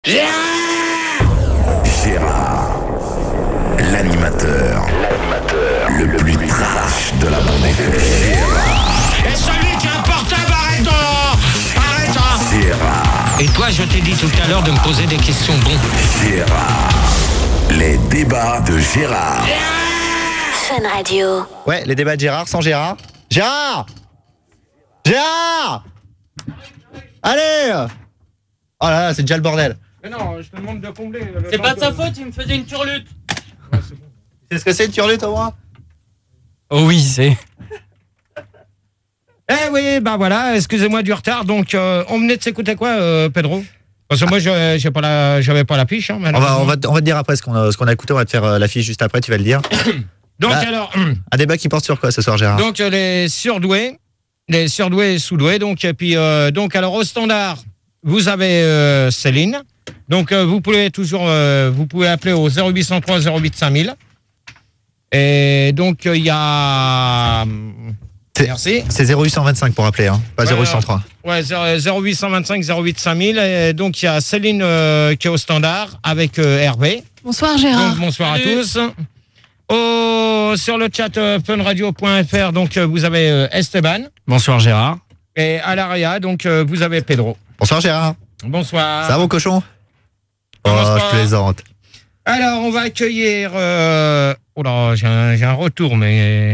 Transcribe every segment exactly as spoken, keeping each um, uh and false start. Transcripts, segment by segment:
Gérard, l'animateur, l'animateur le plus trash de la bande F M. Gérard. Et celui qui a un portable, arrête Arrête Gérard. Et toi, je t'ai dit tout à l'heure de me poser des questions bon. Gérard. Les débats de Gérard. Fun Radio. Ouais, les débats de Gérard sans Gérard. Gérard Gérard Allez Oh là là, c'est déjà le bordel. Mais non, je te demande de combler. C'est pas de sa faute, il me faisait une turlute. C'est ce que c'est une turlute, au moins? Oh oui, c'est... Eh oui, bah voilà, excusez-moi du retard. Donc, euh, on venait de s'écouter quoi, euh, Pedro? Parce que moi, je j'ai pas la, j'avais pas la fiche. Hein, on, va, on, va, on va te dire après ce qu'on a, ce qu'on a écouté. On va te faire euh, la fiche juste après, tu vas le dire. Donc, Bah, alors... Un débat qui porte sur quoi ce soir, Gérard? Donc, euh, les surdoués, les surdoués et sous-doués. Donc, et puis, euh, donc, alors, au standard, vous avez euh, Céline. Donc, euh, vous pouvez toujours, euh, vous pouvez appeler au zéro huit cent trois zéro huit cinq mille. Et donc, il euh, y a... C'est, Merci. c'est zéro huit cent vingt-cinq pour appeler, hein, pas zéro huit cent trois. Ouais, zéro huit cent vingt-cinq zéro huit cinq mille. Et donc, il y a Céline euh, qui est au standard avec euh, Hervé. Bonsoir Gérard. Donc, bonsoir Salut. à tous. Au, sur le chat euh, funradio point f r, donc, euh, vous avez euh, Esteban. Bonsoir Gérard. Et à l'Aria, donc, euh, vous avez Pedro. Bonsoir, Gérard. Bonsoir. Ça va, mon cochon? Oh, Commence pas. je plaisante. Alors, on va accueillir... Euh... Oh là, j'ai un, j'ai un retour, mais...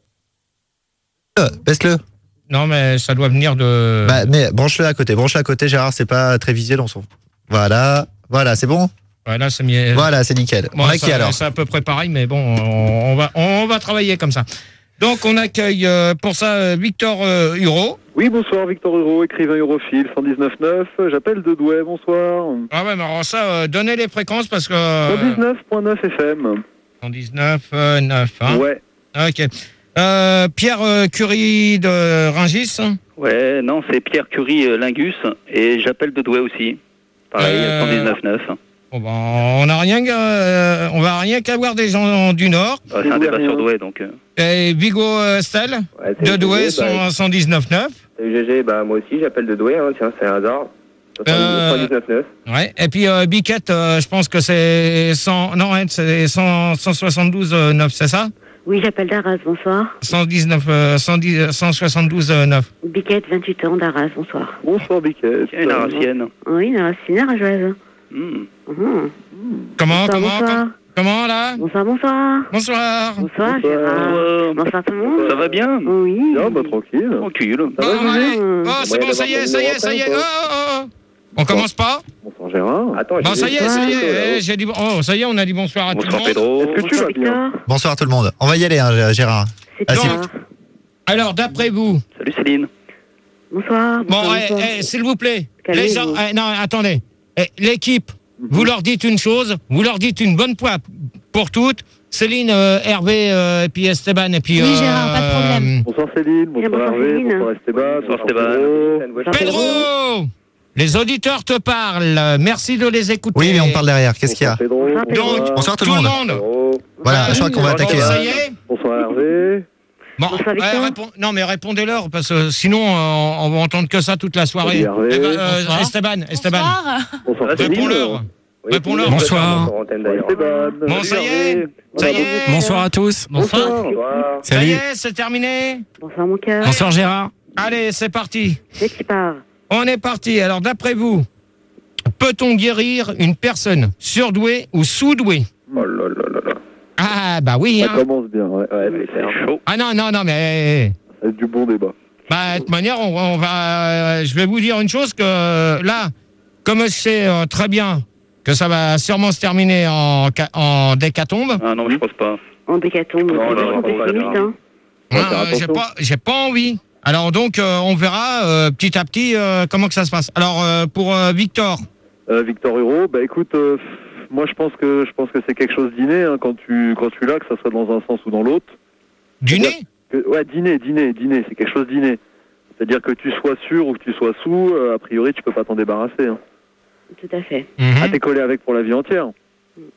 Euh, Baisse-le. Non, mais ça doit venir de... Bah, mais branche-le à côté. Branche-le à côté, Gérard, c'est pas très visuel, on s'en fout. Voilà. Voilà, c'est bon? Voilà, c'est mieux. Voilà, c'est nickel. Bon, on a ça- qui alors? C'est à peu près pareil, mais bon, on, on va, on va travailler comme ça. Donc, on accueille euh, pour ça euh, Victor euh, Huro. Oui, bonsoir, Victor Huro, écrivain europhile, cent dix-neuf neuf. J'appelle de Douai, bonsoir. Ah ouais, mais alors ça, euh, donnez les fréquences parce que... cent dix-neuf virgule neuf F M. cent dix-neuf neuf, hein. Ouais. Ok. Euh, Pierre euh, Curie de Rungis. Ouais, non, c'est Pierre Curie euh, Lingus et j'appelle de Douai aussi. Pareil, Euh, cent dix-neuf neuf. Bon, ben, on n'a rien, qu'à- euh, on va rien qu'avoir des gens du Nord. Ah, c'est un débat sur Douai, donc... euh, Et Vigo euh, Stel Ouais, de salut, Douai, G G, bah, cent dix-neuf neuf. salut G G, bah moi aussi j'appelle de Douai, hein, tiens, c'est un hasard. Euh, cent dix-neuf neuf. Ouais. Et puis euh, Biquette, euh, je pense que c'est cent, non, ouais, c'est cent, cent soixante-douze neuf, c'est ça? Oui, j'appelle d'Arras, bonsoir. cent dix-neuf, euh, cent dix, cent soixante-douze neuf. Biquette, vingt-huit ans, d'Arras, bonsoir. Bonsoir, Biquette. Tiens, une aracienne. Oui, d'Arras, c'est une arageuse. Hmm. Mhm. Comment, Bonsoir, comment, bonsoir. com- comment là? Bonsoir, bonsoir. Bonsoir. Bonsoir, Gérard. Euh, Bonsoir tout le monde. ça va bien? Oui. Bien, bah tranquille. Tranquille. Ça va, Bon, G G? allez. Mmh. Oh, c'est Moyen bon, ça y est, ça y est, ça y est. Oh, oh, oh. On commence pas? Bonsoir, Gérard. Attends, Bon, j'ai ça y est, ça y est. Ouais. eh, j'ai dit, oh, ça y est, on a dit bonsoir à tout le Bonsoir monde. Pedro. Est-ce que tu vas bien? Victor, Bonsoir tout le monde. On va y aller, hein, Gérard. c'est Ah, si. toi. Alors, d'après vous, Salut Céline. Bonsoir. bon, bonsoir, eh, bonsoir. eh, s'il vous plaît, Calmez-vous. les gens, eh, non, attendez, Eh, l'équipe, vous leur dites une chose, vous leur dites une bonne fois pour toutes. Céline, euh, Hervé, euh, et puis Esteban, et puis... Oui, Gérard, pas de problème. Bonsoir Céline, bonsoir bonsoir, Hervé, Céline. bonsoir Esteban, Bonsoir, Esteban. Pedro. Bonsoir, Pedro, les auditeurs te parlent, merci de les écouter. Oui, mais on parle derrière. Qu'est-ce qu'il y a? Bonsoir, Pedro. Bonsoir, Pedro. Donc, Bonsoir tout tout le le monde. monde. Pedro. Voilà, Ah, je crois qu'on va oui, attaquer. Ça hein. y est. Bonsoir Hervé. Bon, Bonsoir, Victor. eh, réponds- non mais répondez-leur parce que sinon euh, on va entendre que ça toute la soirée. Salut, Hervé. Eh ben, euh, Bonsoir. Esteban, Esteban, Bonsoir. Bonsoir Céline. réponds-leur. Oui, Réponds-leur. toujours, Bonsoir. sur antenne, d'ailleurs. Esteban. Bon, ça y est. Hervé. Ça y est. Bonsoir à tous. Bonsoir. Bonsoir. Ça y Salut. est, c'est terminé. Bonsoir, mon cœur. Bonsoir Gérard. Allez, c'est parti. C'est qui part. On est parti. Alors d'après vous, peut-on guérir une personne surdouée ou sous-douée? Oh là là là là. Ah bah oui. Ça Hein. commence bien, ouais. Ouais, mais c'est C'est chaud. Ah non non non mais Ça va être du bon débat. bah de toute manière on, on va. euh, je vais vous dire une chose que euh, là, comme je sais euh, très bien que ça va sûrement se terminer en, ca- en décatombe. Ah non, je pense pas. En bécatombe. Non, C'est non, vachement non, pessimiste, non. hein. Ouais, Hein, faire euh, j'ai attention. pas, j'ai pas envie. Alors donc, euh, on verra euh, petit à petit euh, comment que ça se passe. Alors euh, pour euh, Victor, Euh, Victor Huro, bah écoute, euh, moi je pense que je pense que c'est quelque chose d'inné hein, quand tu quand tu l'as, que ça soit dans un sens ou dans l'autre. du nez. Que- ouais, dîner, dîner, dîner, c'est quelque chose d'inné. C'est-à-dire que tu sois sûr ou que tu sois sous, euh, a priori tu peux pas t'en débarrasser. Hein. Tout à fait. Mhm. Ah, t'es collé avec pour la vie entière.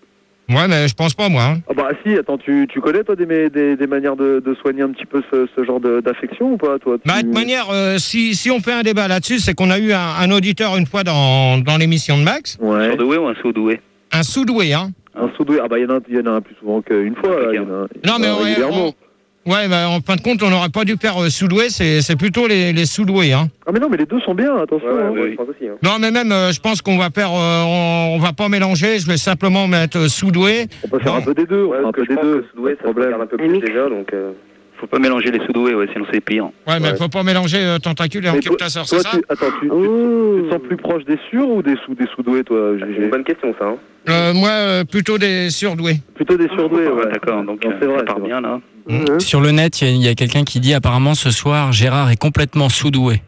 Ouais, mais je pense pas, moi. Hein. Ah bah si, attends, tu, tu connais toi des, des, des manières de, de soigner un petit peu ce, ce genre de, d'affection ou pas toi tu... Bah, de manière, euh, si, si on fait un débat là-dessus, c'est qu'on a eu un, un auditeur une fois dans, dans l'émission de Max. Ouais. Un surdoué ou un sous-doué? Un sous-doué, hein. Un sous-doué, ah bah il y, y en a un plus souvent qu'une fois. Là, y en a, Non, mais y en a ouais, régulièrement. on, ouais, bah, en fin de compte, on n'aurait pas dû faire euh, sous-doué, c'est, c'est plutôt les, les sous-doués, hein. Ah mais non, mais les deux sont bien, attention. Ouais, hein. ouais, oui. je pense aussi. Hein. Non, mais même, euh, je pense qu'on va faire, euh, on, on va pas mélanger, je vais simplement mettre euh, sous-doué. On peut faire Non. un peu des deux, on Ouais, fait un parce que peu je des pense deux. que Sudoué, ça se problème. regarde un peu Un plus mix. déjà, donc... Euh... Faut pas mélanger les sous-doués, ouais, sinon c'est pire. Ouais, mais Ouais. faut pas mélanger euh, tentacule et Mais toi, encultasseur, c'est toi, ça? tu, attends, tu, tu, Oh. tu te sens plus proche des sûrs ou des sous des sous-doués, toi C'est G G une bonne question, ça. Hein. Euh, moi, euh, plutôt des surdoués. Plutôt des surdoués, Ouais, ouais. d'accord, donc Non, euh, c'est vrai, ça part c'est vrai. bien là. Hein. Sur le net, il y a- il y a, quelqu'un qui dit apparemment ce soir, Gérard est complètement sous-doué.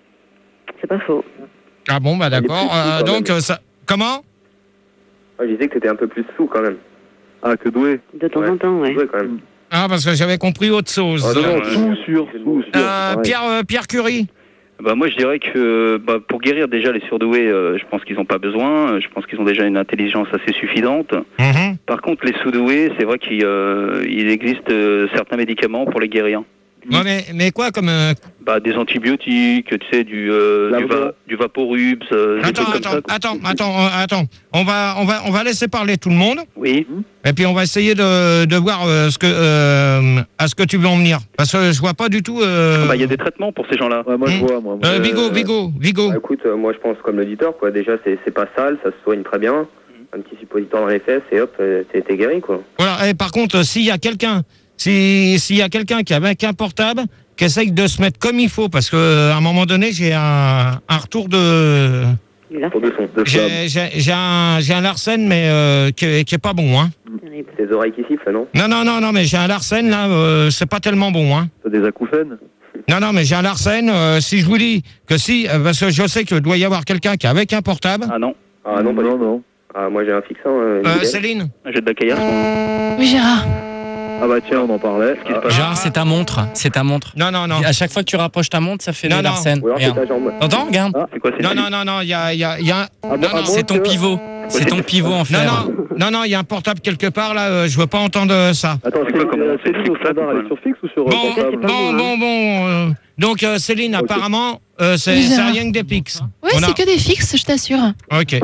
C'est pas faux. Ah bon, bah Il est d'accord. plus sous, Euh, quand donc, même. euh, ça... Comment? Ouais, je disais que t'étais un peu plus sous, quand même. Ah, que doué. De temps Ouais. en temps, ouais. Doué, quand même. Ah, parce que j'avais compris autre chose. Ah non, non, ouais. sous, sûr, sous, sûr. Euh, pareil. Pierre, euh, Pierre Curie. Bah moi je dirais que bah, pour guérir déjà les surdoués, euh, je pense qu'ils n'ont pas besoin. Euh, Je pense qu'ils ont déjà une intelligence assez suffisante. Mhm. Par contre les sous-doués, c'est vrai qu'il euh, il existe euh, certains médicaments pour les guérir. Ouais, mais, mais quoi comme... euh, Bah des antibiotiques, tu sais, du euh, La du, va, du Vaporubs, euh, des Attends, trucs comme attends, ça. quoi. attends, attends, euh, attends. On va, on va, on va laisser parler tout le monde. Oui. Et puis on va essayer de, de voir euh, ce que, euh, à ce que tu veux en venir. Parce que je vois pas du tout... euh, Bah il y a des traitements pour ces gens-là. Ouais, moi, je Hmm. vois, moi. moi. euh, Vigo, Vigo, Vigo. Bah, écoute, euh, moi, je pense comme l'auditeur, quoi. Déjà, c'est c'est pas sale, ça se soigne très bien. Un petit suppositoire dans les fesses et hop, euh, t'es t'es guéri, quoi. Voilà. Et par contre, s'il y a quelqu'un, si, s'il y a quelqu'un qui avait un portable, qui essaye de se mettre comme il faut, parce que à un moment donné, j'ai un, un retour de... Là, Pour deux sons. De flamme. J'ai, j'ai, j'ai un, j'ai un Larsen, mais euh, qui, est- qui est pas bon, hein. c'est terrible. Tes oreilles qui sifflent, non? Non, non, non, non, mais j'ai un Larsen, là, euh, c'est pas tellement bon, hein. T'as des acouphènes? Non, non, mais j'ai un Larsen, euh, si je vous dis que si, euh, parce que je sais qu'il doit y avoir quelqu'un qui est avec un portable. Ah non, Ah non, pas du non, tout. non. Ah, moi, j'ai un fixe, hein. euh, Euh, nickel. Céline j'ai de la caillasse. moi. Oui, Gérard. Ah bah tiens, on en parlait. Qu'est-ce qui se passe Gérard, c'est ta montre. C'est ta montre. Non, non, non. À chaque fois que tu rapproches ta montre, ça fait Non, de non. l'arsène. Ou alors, c'est Regarde. ta jambe. T'entends? Regarde. C'est quoi c'est Non, une- non, non, non, il y a, il y a, il y a un... Ah, bon, non, ah non, bon, C'est ton que- pivot. C'est ton pivot en Non, fer. non, non, non, il y a un portable quelque part, là, euh, je veux pas entendre euh, ça. Attends, C'est quoi, Céline, comment on euh, fait le Céline, au fixe, là, standard, elle est ou sur fixe ou sur euh, Bon, portable? pas bon, bon, bon, bon. euh, donc, euh, Céline, Ok. apparemment, euh, c'est, Oui, c'est Gérard. rien que des pics. Oui, On a- c'est que des fixes, je t'assure. Ok.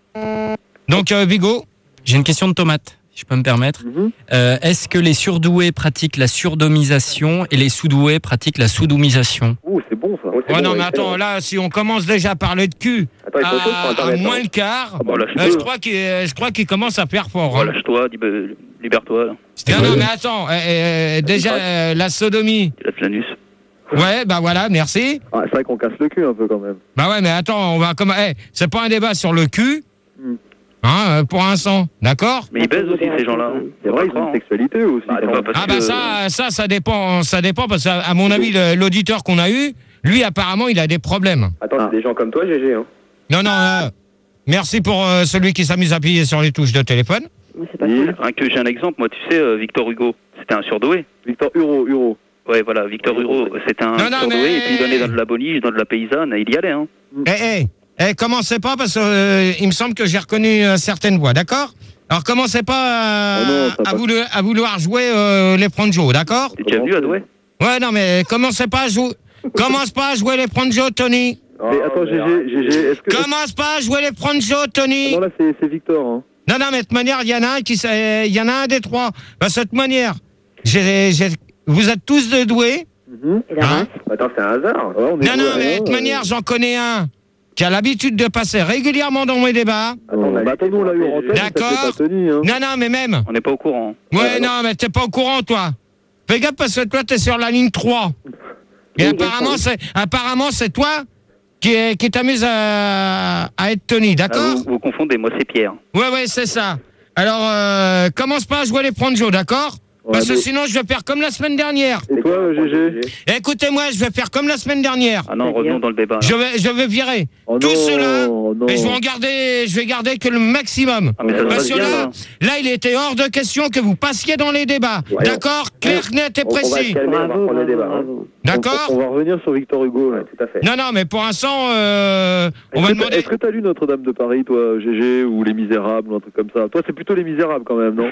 Donc, euh, Vigo, J'ai une question de tomate, si je peux me permettre. Mhm. Euh, Est-ce que les surdoués pratiquent la surdomisation et les sous-doués pratiquent la soudoumisation? Ouh, c'est bon, ça. Oh, c'est oh bon, non, ouais, mais c'est attends, bon. là, si on commence déjà à parler de cul, Attends, il faut autre chose sur à, à Internet. moins hein. le quart, Ah bah, lâche euh, je toi. crois qu'il, euh, je crois qu'il commence à faire fort. hein. Oh, lâche-toi, libe- libère-toi. là. Non, non, mais attends, euh, euh, déjà, euh, la sodomie, Tu lâches l'anus. ouais, bah voilà, merci. Ah, c'est vrai qu'on casse le cul un peu quand même. Bah ouais, mais attends, on va comme, eh, c'est pas un débat sur le cul, Hmm. hein, euh, pour un sang, d'accord? Mais ils baisent aussi ces gens-là. C'est vrai, ils ont une sexualité aussi. Bah, quand c'est même. pas parce Ah bah que- ça, ça, ça dépend, ça dépend parce qu'à à mon avis, le- l'auditeur qu'on a eu, lui apparemment, il a des problèmes. Attends, Ah. c'est des gens comme toi, G G, hein. Non, non, euh, merci pour euh, celui qui s'amuse à appuyer sur les touches de téléphone. Mais c'est pas Oui. cool. Rien que j'ai un exemple, moi tu sais, euh, Victor Hugo, c'était un surdoué. Victor Huro, Huro. Ouais, voilà, Victor Hugo, c'était un Non, non, surdoué, mais- et puis il donnait dans de la boniche, dans de la paysanne, et il y allait, hein. Eh, eh, eh, commencez pas parce que euh, il me semble que j'ai reconnu euh, certaines voix, d'accord? Alors commencez pas euh, Oh non, ça à, passe. vouloir, à vouloir jouer euh, les Pronjo, d'accord? T'as déjà vu, Adoué? Ouais, non, mais commencez pas à jouer. Commence pas à jouer les Pronjo, Tony. Mais attends, G G, G G, est-ce que... Commence pas à jouer les Pronjo, Tony. Ah non, là, c'est c'est Victor, hein. Non, non, mais de toute manière, il y en a un qui, sait- il y en a un des trois. Bah, de cette manière, j'ai, j'ai- vous êtes tous de doués. Mhm. Et la Hein race? Attends, c'est un hasard. Ouais, on est Non, non, doués, mais hein, de toute euh. manière, j'en connais un qui a l'habitude de passer régulièrement dans mes débats. Attends, bah, attends, nous, on l'a eu en antenne, ça D'accord. s'est pas tenu, hein. Non, non, mais même. On n'est pas au courant. Ouais, non, mais t'es pas au courant, toi. Fais gaffe parce que toi, t'es sur la ligne trois. Et Oui, apparemment, d'accord. c'est, apparemment, c'est toi qui, est- qui t'amuse à, à être Tony, Ah, d'accord? vous, vous confondez, moi c'est Pierre. Ouais, ouais, c'est ça. Alors, euh, commence pas à jouer les Pronjo, d'accord? Parce que mais- sinon, je vais faire comme la semaine dernière. Et toi, G G? Écoutez-moi, je vais faire comme la semaine dernière. Ah non, revenons dans le débat. là. Je vais, je vais virer Oh tous non, ceux-là non. et je vais en garder, je vais garder que le maximum. Ah, mais ça se Parce passe que bien, là, là. là, il était hors de question que vous passiez dans les débats. Ouais. D'accord? Clair, net et On, on va se précis. calmer, on va Bravo, reprendre le bravo, débat. hein. bravo. D'accord? On, on va revenir sur Victor Hugo. Là. Ouais, tout à fait. Non, non, mais pour l'instant, euh, on Est-ce va que t'as- demander. Est-ce que t'as lu Notre-Dame de Paris, toi, G G, ou Les Misérables, ou un truc comme ça? Toi, c'est plutôt Les Misérables, quand même, non?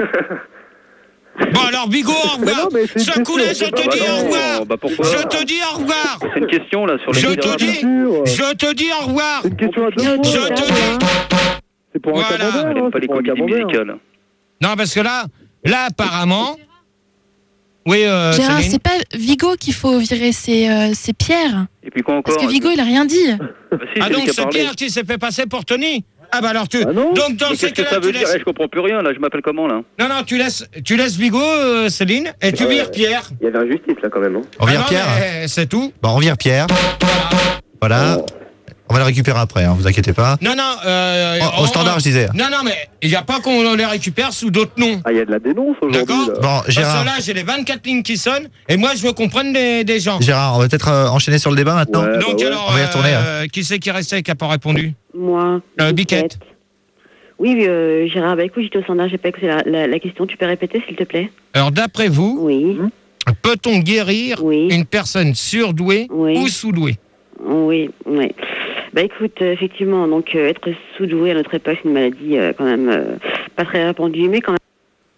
Bon, alors, Bigot, au Mais revoir. non, mais c'est une Ce coup-là, je question, te c'est dis pas- au bah non, revoir. bah pourquoi Je te dis au revoir. C'est une question là sur les Je te misérables. dis, Sûr. je te dis au revoir. C'est une question à deux Je points. Je te dis. C'est pour un Voilà. camembert, Elle hein, aime pas c'est les pour un comédies camembert. musicales. Non, parce que là, là, apparemment. Oui, euh, Gérard, Céline. c'est pas Vigo qu'il faut virer, c'est euh, c'est Pierre. Et puis quoi encore Parce que Vigo, il a rien dit. Bah si, Ah, c'est lui donc qui a c'est parlé. Pierre qui s'est fait passer pour Tony. Ah, bah alors tu. Ah non. Donc dans Mais ces qu'est-ce que cas-là, ça tu veut dire laisses. Eh, Je comprends plus rien là, je m'appelle comment là Non, non, tu laisses, tu laisses Vigo, euh, Céline, et tu Ouais. vires Pierre. Il y avait injustice là quand même. Hein. On Ah vire non, Pierre. mais C'est tout. Bon, on vire Pierre. Voilà. On va le récupérer après, hein, vous inquiétez pas. Non, non. Euh, Oh, au on- standard, je disais. Non, non, mais il n'y a pas qu'on les récupère sous d'autres noms. Ah, il y a de la dénonce aujourd'hui. D'accord. là. Bon, Parce que Gérard, là, j'ai les vingt-quatre lignes qui sonnent, et moi, je veux qu'on prenne des, des gens. Gérard, on va peut-être euh, enchaîner sur le débat maintenant. Ouais. Donc bah ouais. alors, On va y retourner, euh, qui c'est qui restait et qui n'a pas répondu? Moi. Euh, Biquette. Oui, euh, Gérard, bah écoute, j'étais au standard, j'ai pas écouté la, la, la question. Tu peux répéter, s'il te plaît? Alors, d'après vous, Oui, peut-on guérir Oui. une personne surdouée Oui. ou sous-douée? oui, oui. Bah écoute, euh, effectivement, donc euh, être sous-doué à notre époque, c'est une maladie euh, quand même euh, pas très répandue, mais quand même.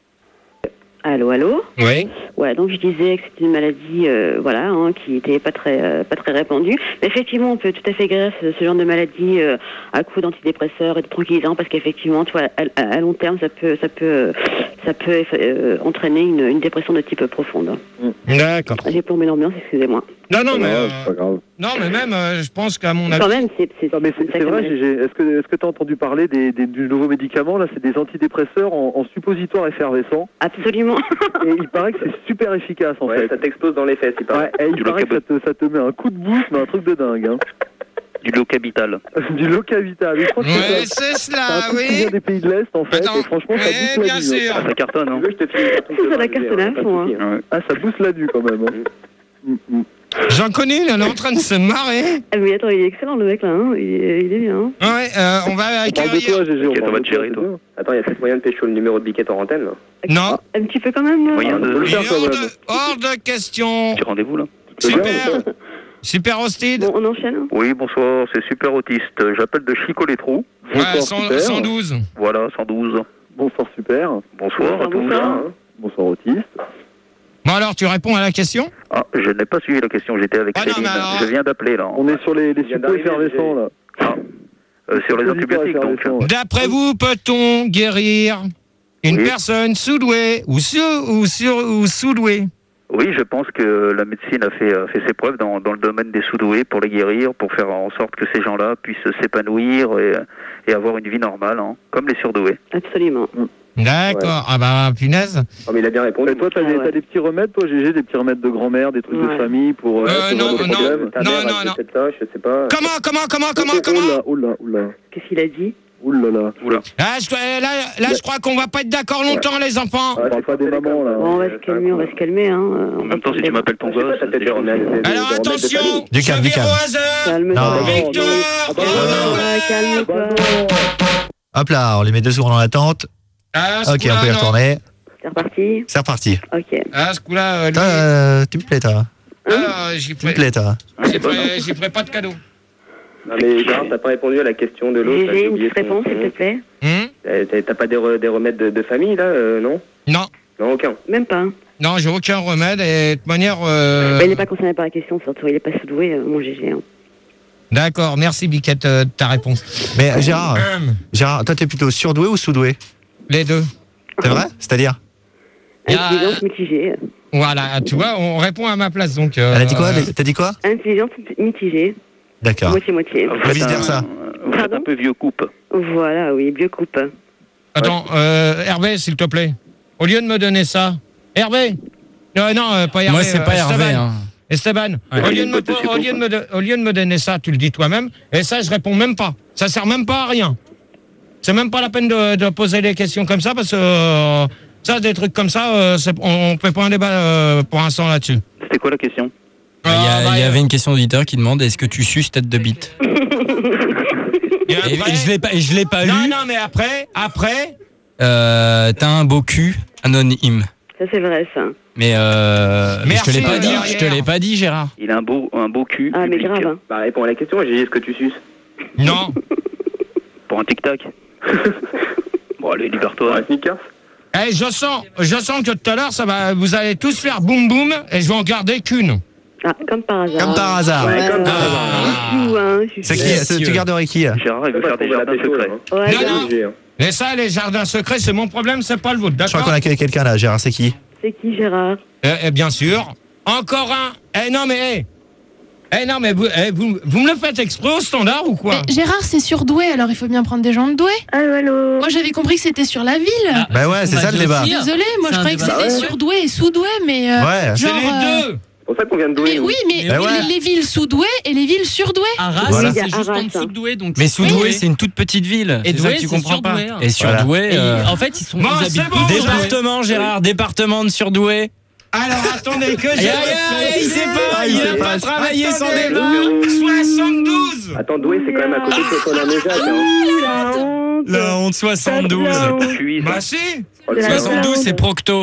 Allô, allô? Oui. Ouais, donc je disais que c'était une maladie, euh, voilà, hein, qui était pas très, euh, pas très répandue. Mais effectivement, on peut tout à fait guérir ce, ce genre de maladie euh, à coup d'antidépresseurs et de tranquillisants, parce qu'effectivement, tu vois, à, à- à long terme, ça peut, ça peut, euh, ça peut euh, entraîner une, une dépression de type profonde. D'accord. J'ai plombé l'ambiance, excusez-moi. Non, non, mais, Ouais, euh, c'est pas grave. non, mais même, euh, je pense qu'à mon avis. Quand même, c'est, c'est, Non, mais c'est une c'est sacrée vrai, maladie. G G. Est-ce que est-ce que t'as entendu parler des, des- du nouveau médicament là? C'est des antidépresseurs en, en suppositoire effervescent. Absolument. Et il paraît que c'est super efficace en Ouais, fait. ça t'explose dans les fesses, il paraît. Ouais, et il Du paraît que ça te, ça te met un coup de boost, mais un truc de dingue. Hein. Du locavital. Du Locavital. Je crois que Ouais, c'est c'est c'est un cela, truc qui oui. vient des pays de l'Est en fait. Attends, Et franchement, ça ouais, booste la bien vue. hein. sûr. Ah, ça cartonne, Tu hein. veux que je te file une cartouche de Ça vin, cartonne G G, à hein, pas de fond, souci, hein. Ah, ça booste la vue quand même. Hein. Mm, mm. J'en connais, il est en train de se marrer. Ah, mais attends, il est excellent le mec là, hein. il, est, il est bien. Hein. Ouais, euh, on va On parle de accueillir. toi, G G. Ok, on on va parle te de gérer, c'est toi. bien. Attends, il y a peut-être moyen de pécho le numéro de Biquette en antenne là. Non, Un petit peu quand même. euh. Moyen on peut de. le il est faire, quand hors même. de, hors de question. Petit rendez-vous là. Super. Super hostile. Bon, on enchaîne. Hein. Oui, bonsoir, c'est Super Autiste. J'appelle de Chico-les-Trous. Ouais, Bonsoir, cent- super. cent douze. Voilà, cent douze. Bonsoir, super. Bonsoir à tous. bonsoir. Hein. Bonsoir, autiste. Bon, alors, tu réponds à la question? Ah, je n'ai pas suivi la question, j'étais avec Ah non, Céline. mais alors- Je viens d'appeler là. On est sur les, les vient suppos d'arriver, effervescents là. Ah, euh, sur les Suppositoires antibiotiques donc. effervescents, ouais. D'après vous, peut-on guérir une Oui. personne sous-douée ou, sur, ou, sur, ou sous-douée? Oui, je pense que la médecine a fait, a fait ses preuves dans, dans le domaine des sous-doués pour les guérir, pour faire en sorte que ces gens-là puissent s'épanouir et, et avoir une vie normale, hein, comme les surdoués. Absolument. D'accord. Ah bah, punaise. Oh, mais il a bien répondu. Et toi, t'as Ah des, ouais. t'as des petits remèdes, toi, G G, des petits remèdes de grand-mère, des trucs Ouais. de famille pour euh, Euh, ce non, genre de non. problème. Ta Non, mère, non, elle non. fait ça, je sais pas. Comment, comment, comment, comment, Oh comment? là, oh là, oh là, Qu'est-ce qu'il a dit? oh là là. Oula. Ah, je, là, là, je crois qu'on va pas être d'accord longtemps, les enfants. On parle pas des mamans là. Bon, on va se calmer, on va se calmer. Hein. En même temps, si tu m'appelles ton Je sais gosse, pas, t'as c'est peut-être des chaud. remèdes. des- des- Alors des remèdes de attention, famille. Du je calme, du vire calme. au hasard. Calme-toi. Non. Victor, Ah bah au non. revoir. Ouais, calme-toi. Hop là, on les met deux secondes en attente. Ah, ce Ok, coup-là, on peut y non. retourner. C'est reparti. C'est reparti. Ok. Ah, ce coup-là, euh, lui, Toi, euh, tu me plais, toi. ah, j'y Tu me ferai, plais, toi. j'y ferai- j'y ferai pas de cadeau. Non, mais Gérard, t'as pas répondu à la question de l'autre. là, G G, j'ai une oublié petite son réponse, s'il te nom. plaît. Hum Euh, T'as t'as pas des, re- des remèdes de, de famille là, euh, non? Non, Non, aucun. Même pas. Hein. non, j'ai aucun remède et de toute manière. euh, Bah, il n'est pas concerné par la question, surtout. Il n'est pas sous-doué, euh, mon G G. Hein. D'accord, merci Biquette euh, de ta réponse. Mais euh, Gérard, Hum, Gérard, toi, t'es plutôt surdoué ou sous-doué? les deux. C'est vrai? C'est-à-dire? Il y a- Intelligence mitigée. Voilà, tu vois, on répond à ma place donc. euh, Elle a dit quoi? T'as dit quoi? Intelligence mitigée. D'accord. Moitié-moitié. Vous Ou faites vice-versa. un- Vous faites Pardon un peu vieux coupe. Voilà, oui, mieux coupe. Attends, euh, Hervé, s'il te plaît. Au lieu de me donner ça. Hervé Non, non, euh, pas Hervé. Moi, c'est euh, pas Hervé. Esteban. Hein. Esteban, Ouais. au, lieu de Une me, boîte de au, sucre, lieu de me de- au lieu de me donner ça, tu le dis toi-même. Et ça, je réponds même pas. Ça sert même pas à rien. C'est même pas la peine de, de poser des questions comme ça parce que euh, Ça, des trucs comme ça, euh, c'est- on ne fait pas un débat euh, pour l'instant là-dessus. C'était quoi la question? Il y, a- Ah, bah, il y avait une question d'auditeur qui demande est-ce que tu suces tête de bite? Et Et, après- et je l'ai pas, et je l'ai pas non, lu. non, mais après, après, Euh, T'as un beau cul anonyme. Ça, c'est vrai, ça. Mais euh, mais je te l'ai Merci, pas dit. derrière. Je te l'ai pas dit, Gérard. Il a un beau, un beau cul. Ah, mais public. grave. Hein. Bah, réponds à la question, j'ai dit est-ce que tu suces? non. Pour un tic-tac. Bon, allez, libère-toi. Un sneakers? Eh, je sens, je sens que tout à l'heure, ça va, vous allez tous faire boum boum et je vais en garder qu'une. Ah, comme par hasard. Comme par hasard. Ouais, comme par ouais. hasard. Je joue, hein, je C'est suis- qui c'est- Tu garderais qui? Gérard, il veut faire des jardins secrets. Ouais, Non, ouais. non. Obligé, hein. Mais ça, les jardins secrets, c'est mon problème, c'est pas le vôtre, Je crois d'accord? qu'on a quelqu'un là, Gérard, c'est qui? C'est qui, Gérard? Eh, eh, bien sûr. Encore un. Eh non, mais, eh. Eh non, mais vous, eh, vous, vous me le faites exprès au standard ou quoi? Mais Gérard, c'est surdoué, alors il faut bien prendre des gens de doués. Allô, allô. Moi, j'avais compris que c'était sur la ville. Bah ouais, c'est On ça va le débat. dire. Désolée, moi C'est je un croyais que débat. c'était Ouais. surdoué et sous-doué, mais. euh, Ouais. C'est genre, les euh, deux. C'est pour ça qu'on vient de douer. Mais nous. oui, mais Mais oui, ouais. les, les villes sous-douées et les villes surdouées. Arras, Voilà. c'est juste Arras, en dessous hein. de Douai. Donc Mais Soudoué, Oui. c'est une toute petite ville. Et C'est ça Douai, que tu c'est comprends pas. Surdoué, hein. Et Surdoué. Et euh, en fait, ils sont Bon, ils c'est habitent bon, tous- Département, Gérard, département de Surdoué. Alors, attendez que Aïe, j'ai... aïe, aïe, il sait pas, Ah, il il sait a pas. pas travaillé son Attendez. débat. soixante-douze. Attends, doué, c'est quand même à côté de Saint-Naméjac. Hein. La honte. La honte, soixante-douze. La honte. Puis, Bah si. Oh, le La Saint-Naméjac. soixante-douze, c'est Procto.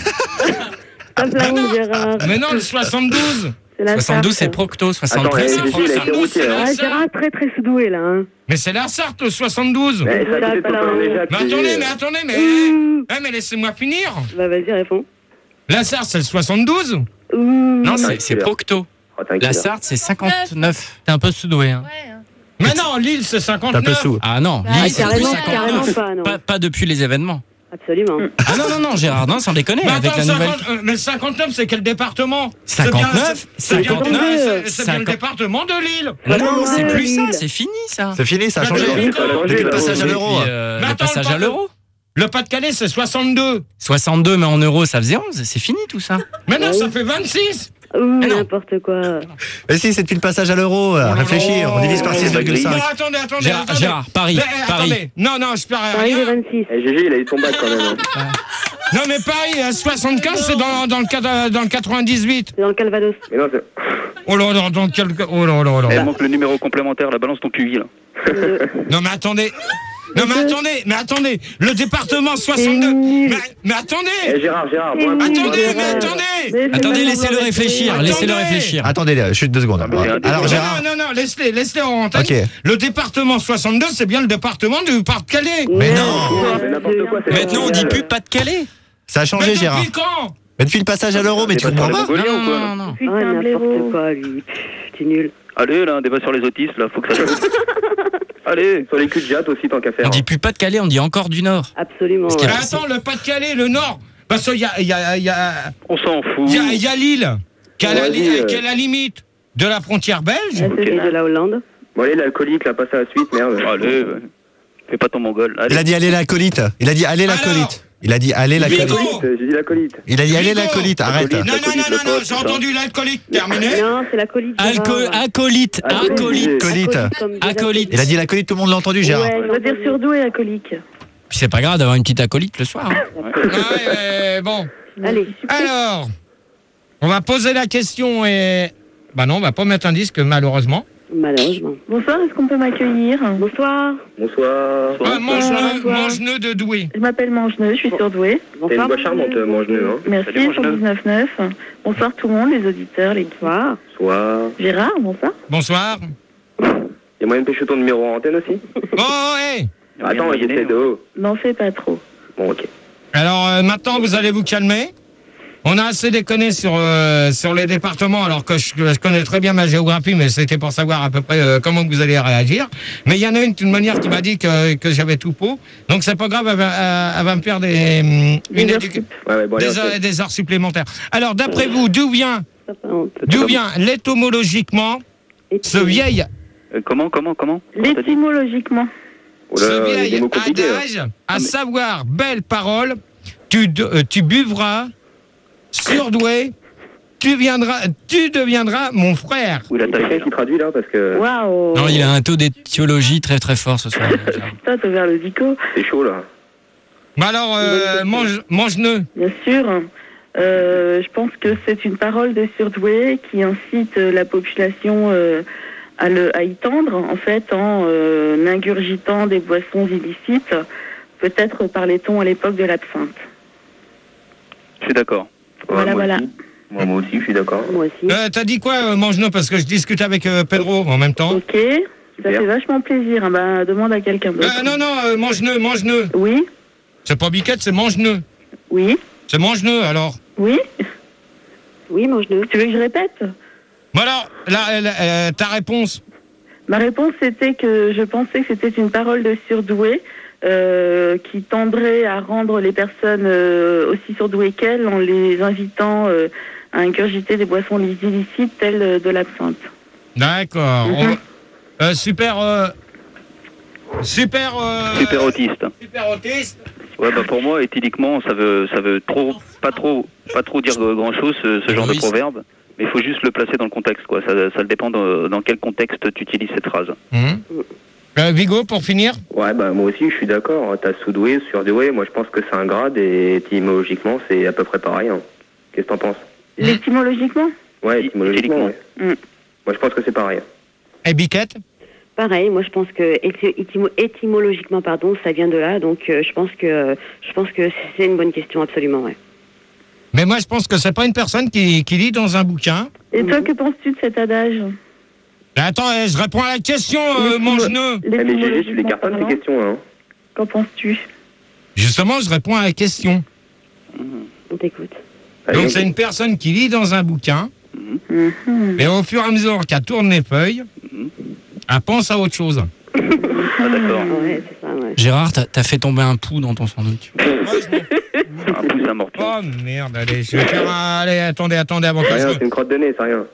Tape la honte, Gérard. Mais non, le soixante-douze. C'est la soixante-douze, Sarthe. c'est Procto. Attends, soixante-treize, c'est eh, Procto. Gégé, il a été routier. Hein. Ah, Gérard, très très sous-doué, là. Hein. Mais c'est la Sarthe, le soixante-douze. Eh, c'est à côté de Saint-Naméjac. Mais Gégé. attendez, mais attendez, mais... Ouh. Eh, mais laissez-moi finir. Bah, vas-y, réponds. La Sarthe, c'est le soixante-douze. Ouh. Non, c'est- c'est c'est Procto. Oh, t'es un La killer. Sarthe, c'est cinquante-neuf. T'es un peu sous-doué. Hein. Mais non, Lille, c'est T'es un peu cinquante-neuf. sous. Ah non, Ah, Lille, c'est carrément, plus carrément cinquante-neuf. pas, non. Pas, pas depuis les événements. Absolument. Ah non, non, non, Gérard, non, sans déconner, Mais avec attends, la nouvelle... cinquante, euh, mais cinquanteneuf, c'est quel département? C'est bien- cinquante-neuf, C'est bien, cinquante-neuf, c'est- c'est bien le cinquante- département de Lille. Non, c'est plus ça, Lille. c'est fini ça. C'est fini, ça a Bah, changé. depuis Ça a changé, Depuis le là. passage à Et l'euro. puis, euh, Mais le attends, passage le à l'euro. Le Pas-de-Calais, c'est soixante-deux. soixante-deux, mais en euros, ça faisait onze. C'est fini tout ça. Mais non, ça fait vingt-six. Ouh, Mais non. n'importe quoi. Mais si, c'est depuis le passage à l'euro. là. Réfléchis, on divise par Oh, six virgule Non, cinq. attendez, attendez, Gérard, attendez. Gérard, Paris, Mais, eh, Paris. attendez. Non, non, je perds Paris, rien. le vingt-six. Eh, Gégé, il a eu son bac quand même. hein. Non, mais Paris, à soixante-quinze, c'est dans, dans, le, quatre- dans le quatre-vingt-dix-huit. C'est dans le Calvados. Mais non, c'est. Oh là là, dans quel... Oh là là là. Il manque le numéro complémentaire, la balance ton Q I là. Euh, Non, mais attendez. Non, mais attendez, mais attendez. Le département soixante-deux. nul. Mais, mais attendez. Eh, Gérard, Gérard, moi, un coup. Attendez, Gérard. mais attendez. Mais c'est Attendez, pas laissez-le normal. réfléchir, Attendez. laissez-le réfléchir. Attendez, là, chute deux secondes. mais c'est un Alors, débat. Gérard. Non, non, non, laisse-les, laisse-les en antenne. Ok. Le département soixante-deux, c'est bien le département du Pas-de-Calais. Mais non. C'est n'importe quoi, c'est Maintenant, on dit plus Pas-de-Calais. Ça a changé, Mais Gérard. depuis quand? Mais depuis le passage à l'euro, mais tu comprends pas? Mongolien Non, ou quoi non, là non, non. Ah, n'importe quoi, lui. Pff, t'es nul. Allez, là, un débat sur les autistes, là, faut que ça Allez. Sur les culs de jatte aussi, tant qu'à faire. On dit plus Pas-de-Calais, on dit encore du Nord. Absolument. Parce qu'il y ouais. a- Mais attends, le Pas-de-Calais, le Nord. Parce qu'il y a, il y, a, il y, a, On s'en fout. il y, a, il y a Lille, qui est à la, Vas-y, li- euh. qui est à la limite de la frontière belge. Ah, c'est celui de la Hollande. Bon, allez, l'alcoolique, là, passe à la suite, merde. Allez, ouais. Fais pas ton mongol. Allez. Il a dit allez l'acolyte. Il a dit allez Alors l'acolyte. Il a dit allez l'acolyte. Vigo. L'acolyte, j'ai dit l'acolyte. Il a dit allez Vigo. l'acolyte. Arrête. Acolyte. Non, non, non, non, non, le j'ai pote, entendu l'alcoolique. Terminé. Non, c'est la colite. Alco- Gérard. Acolyte, Acolyte. acolyte. Acolyte. comme des Acolyte. Il a dit l'acolyte, tout le monde l'a entendu, Gérard. Ouais, On va dire surdoué alcoolique. Puis c'est pas grave d'avoir une petite acolyte le soir. hein. Ouais, mais bon. Allez. Alors, on va poser la question et... Bah non, on va pas mettre un disque, malheureusement. Malheureusement. Bonsoir, est-ce qu'on peut m'accueillir? Bonsoir. Bonsoir. Ah, mange-nœud, bonsoir. mange-nœud de Douai. Je m'appelle Mangeneux, je suis surdouée. T'es une Bonsoir. voix charmante, mange-nœud, hein. Merci, Salut, Mangeneux. cent dix-neuf neuf. Bonsoir tout le monde, les auditeurs, les Bonsoir. Soir. Gérard, bonsoir. Bonsoir. Y'a moyen de pêcher ton numéro en antenne aussi? Oh, hé. Attends, j'essaie de haut. N'en fais pas trop. Bon, ok. Alors, euh, maintenant, vous allez vous calmer. On a assez déconné sur, euh, sur les départements, alors que je, je connais très bien ma géographie, mais c'était pour savoir à peu près euh, comment vous allez réagir. Mais il y en a une, d'une manière, qui m'a dit que, que j'avais tout faux. Donc, c'est pas grave, elle va, elle va me faire des, hum, une Des heures éduca- sup. Ouais, ouais, bon, allez, des, heures, ok. des heures supplémentaires. Alors, d'après vous, d'où vient, Ça fait honte. d'où vient l'étymologiquement ce vieil, Euh, comment, comment, comment Comment t'as dit L'étymologiquement. Oh là ce là, il y a vieil des mots compliqués, hein. adage, à savoir, belle parole, tu, de- euh, tu buvras, surdoué, tu viendras, tu deviendras mon frère. Où il a Il y a quelqu'un taillé qui traduit là parce que Waouh. Non, il a un taux d'étiologie très très fort ce soir. Toi, t'as ouvert le dico. c'est chaud là. Bah alors, euh, mange, mange-ne. Bien sûr. Euh, je pense que c'est une parole de surdoué qui incite euh, la population euh, à, le, à y tendre, en fait, en euh, ingurgitant des boissons illicites. Peut-être parlait-on à l'époque de l'absinthe. Je suis d'accord. Voilà, moi voilà. Aussi. Moi, moi aussi, je suis d'accord. Moi aussi. Euh, t'as dit quoi, euh, mange-ne, parce que je discute avec euh, Pedro en même temps. Ok, ça fait vachement plaisir. Hein. Bah, demande à quelqu'un d'autre. Euh, non, non, euh, mange-ne, mange-ne. Oui. C'est pas biquette, c'est mange-ne. Oui. C'est mange-ne, alors. Oui. Oui, mange-le. Tu veux que je répète? Bon alors, la, la, euh, ta réponse. Ma réponse c'était que je pensais que c'était une parole de surdoué euh, qui tendrait à rendre les personnes euh, aussi surdouées qu'elles en les invitant euh, à ingurgiter des boissons illicites telles euh, de l'absinthe. D'accord. Mhm. On va- euh, super... euh, Super... euh, Super autiste. Super autiste. Ouais, bah pour moi, éthyliquement, ça veut, ça veut trop, pas trop, pas trop dire grand chose, ce, ce genre de proverbe. Mais il faut juste le placer dans le contexte, quoi. Ça, ça dépend de, dans quel contexte tu utilises cette phrase. Mhm. Euh, Vigo, pour finir. Ouais, bah moi aussi, je suis d'accord. T'as sous-doué, surdoué. Moi, je pense que c'est un grade et étymologiquement, c'est à peu près pareil. Hein. Qu'est-ce que t'en penses? L'étymologiquement? Ouais, étymologiquement, ouais. Mm. Moi, je pense que c'est pareil. Et Biquette? Pareil, moi je pense que éty- étymo- étymologiquement, pardon, ça vient de là, donc euh, je pense que je pense que c'est une bonne question, absolument, ouais. Mais moi, je pense que c'est pas une personne qui, qui lit dans un bouquin. Et toi, que penses-tu de cet adage? Attends, eh, je réponds à la question, euh, mange-ne. Eh, mais Gégé, tu les cartonnes ces questions, hein. Qu'en penses-tu? Justement, je réponds à la question. On t'écoute. Donc, c'est une personne qui lit dans un bouquin, Mhm. mais au fur et à mesure qu'elle tourne les feuilles, elle pense à autre chose. Ah, d'accord. Ouais, c'est ça, ouais. Gérard, t'as t'as fait tomber un pouls dans ton sandwich. Un pouce à morpion. Oh merde, allez, je vais faire un... Allez, attendez, attendez, avant que C'est je... rien, c'est une crotte de nez, c'est rien.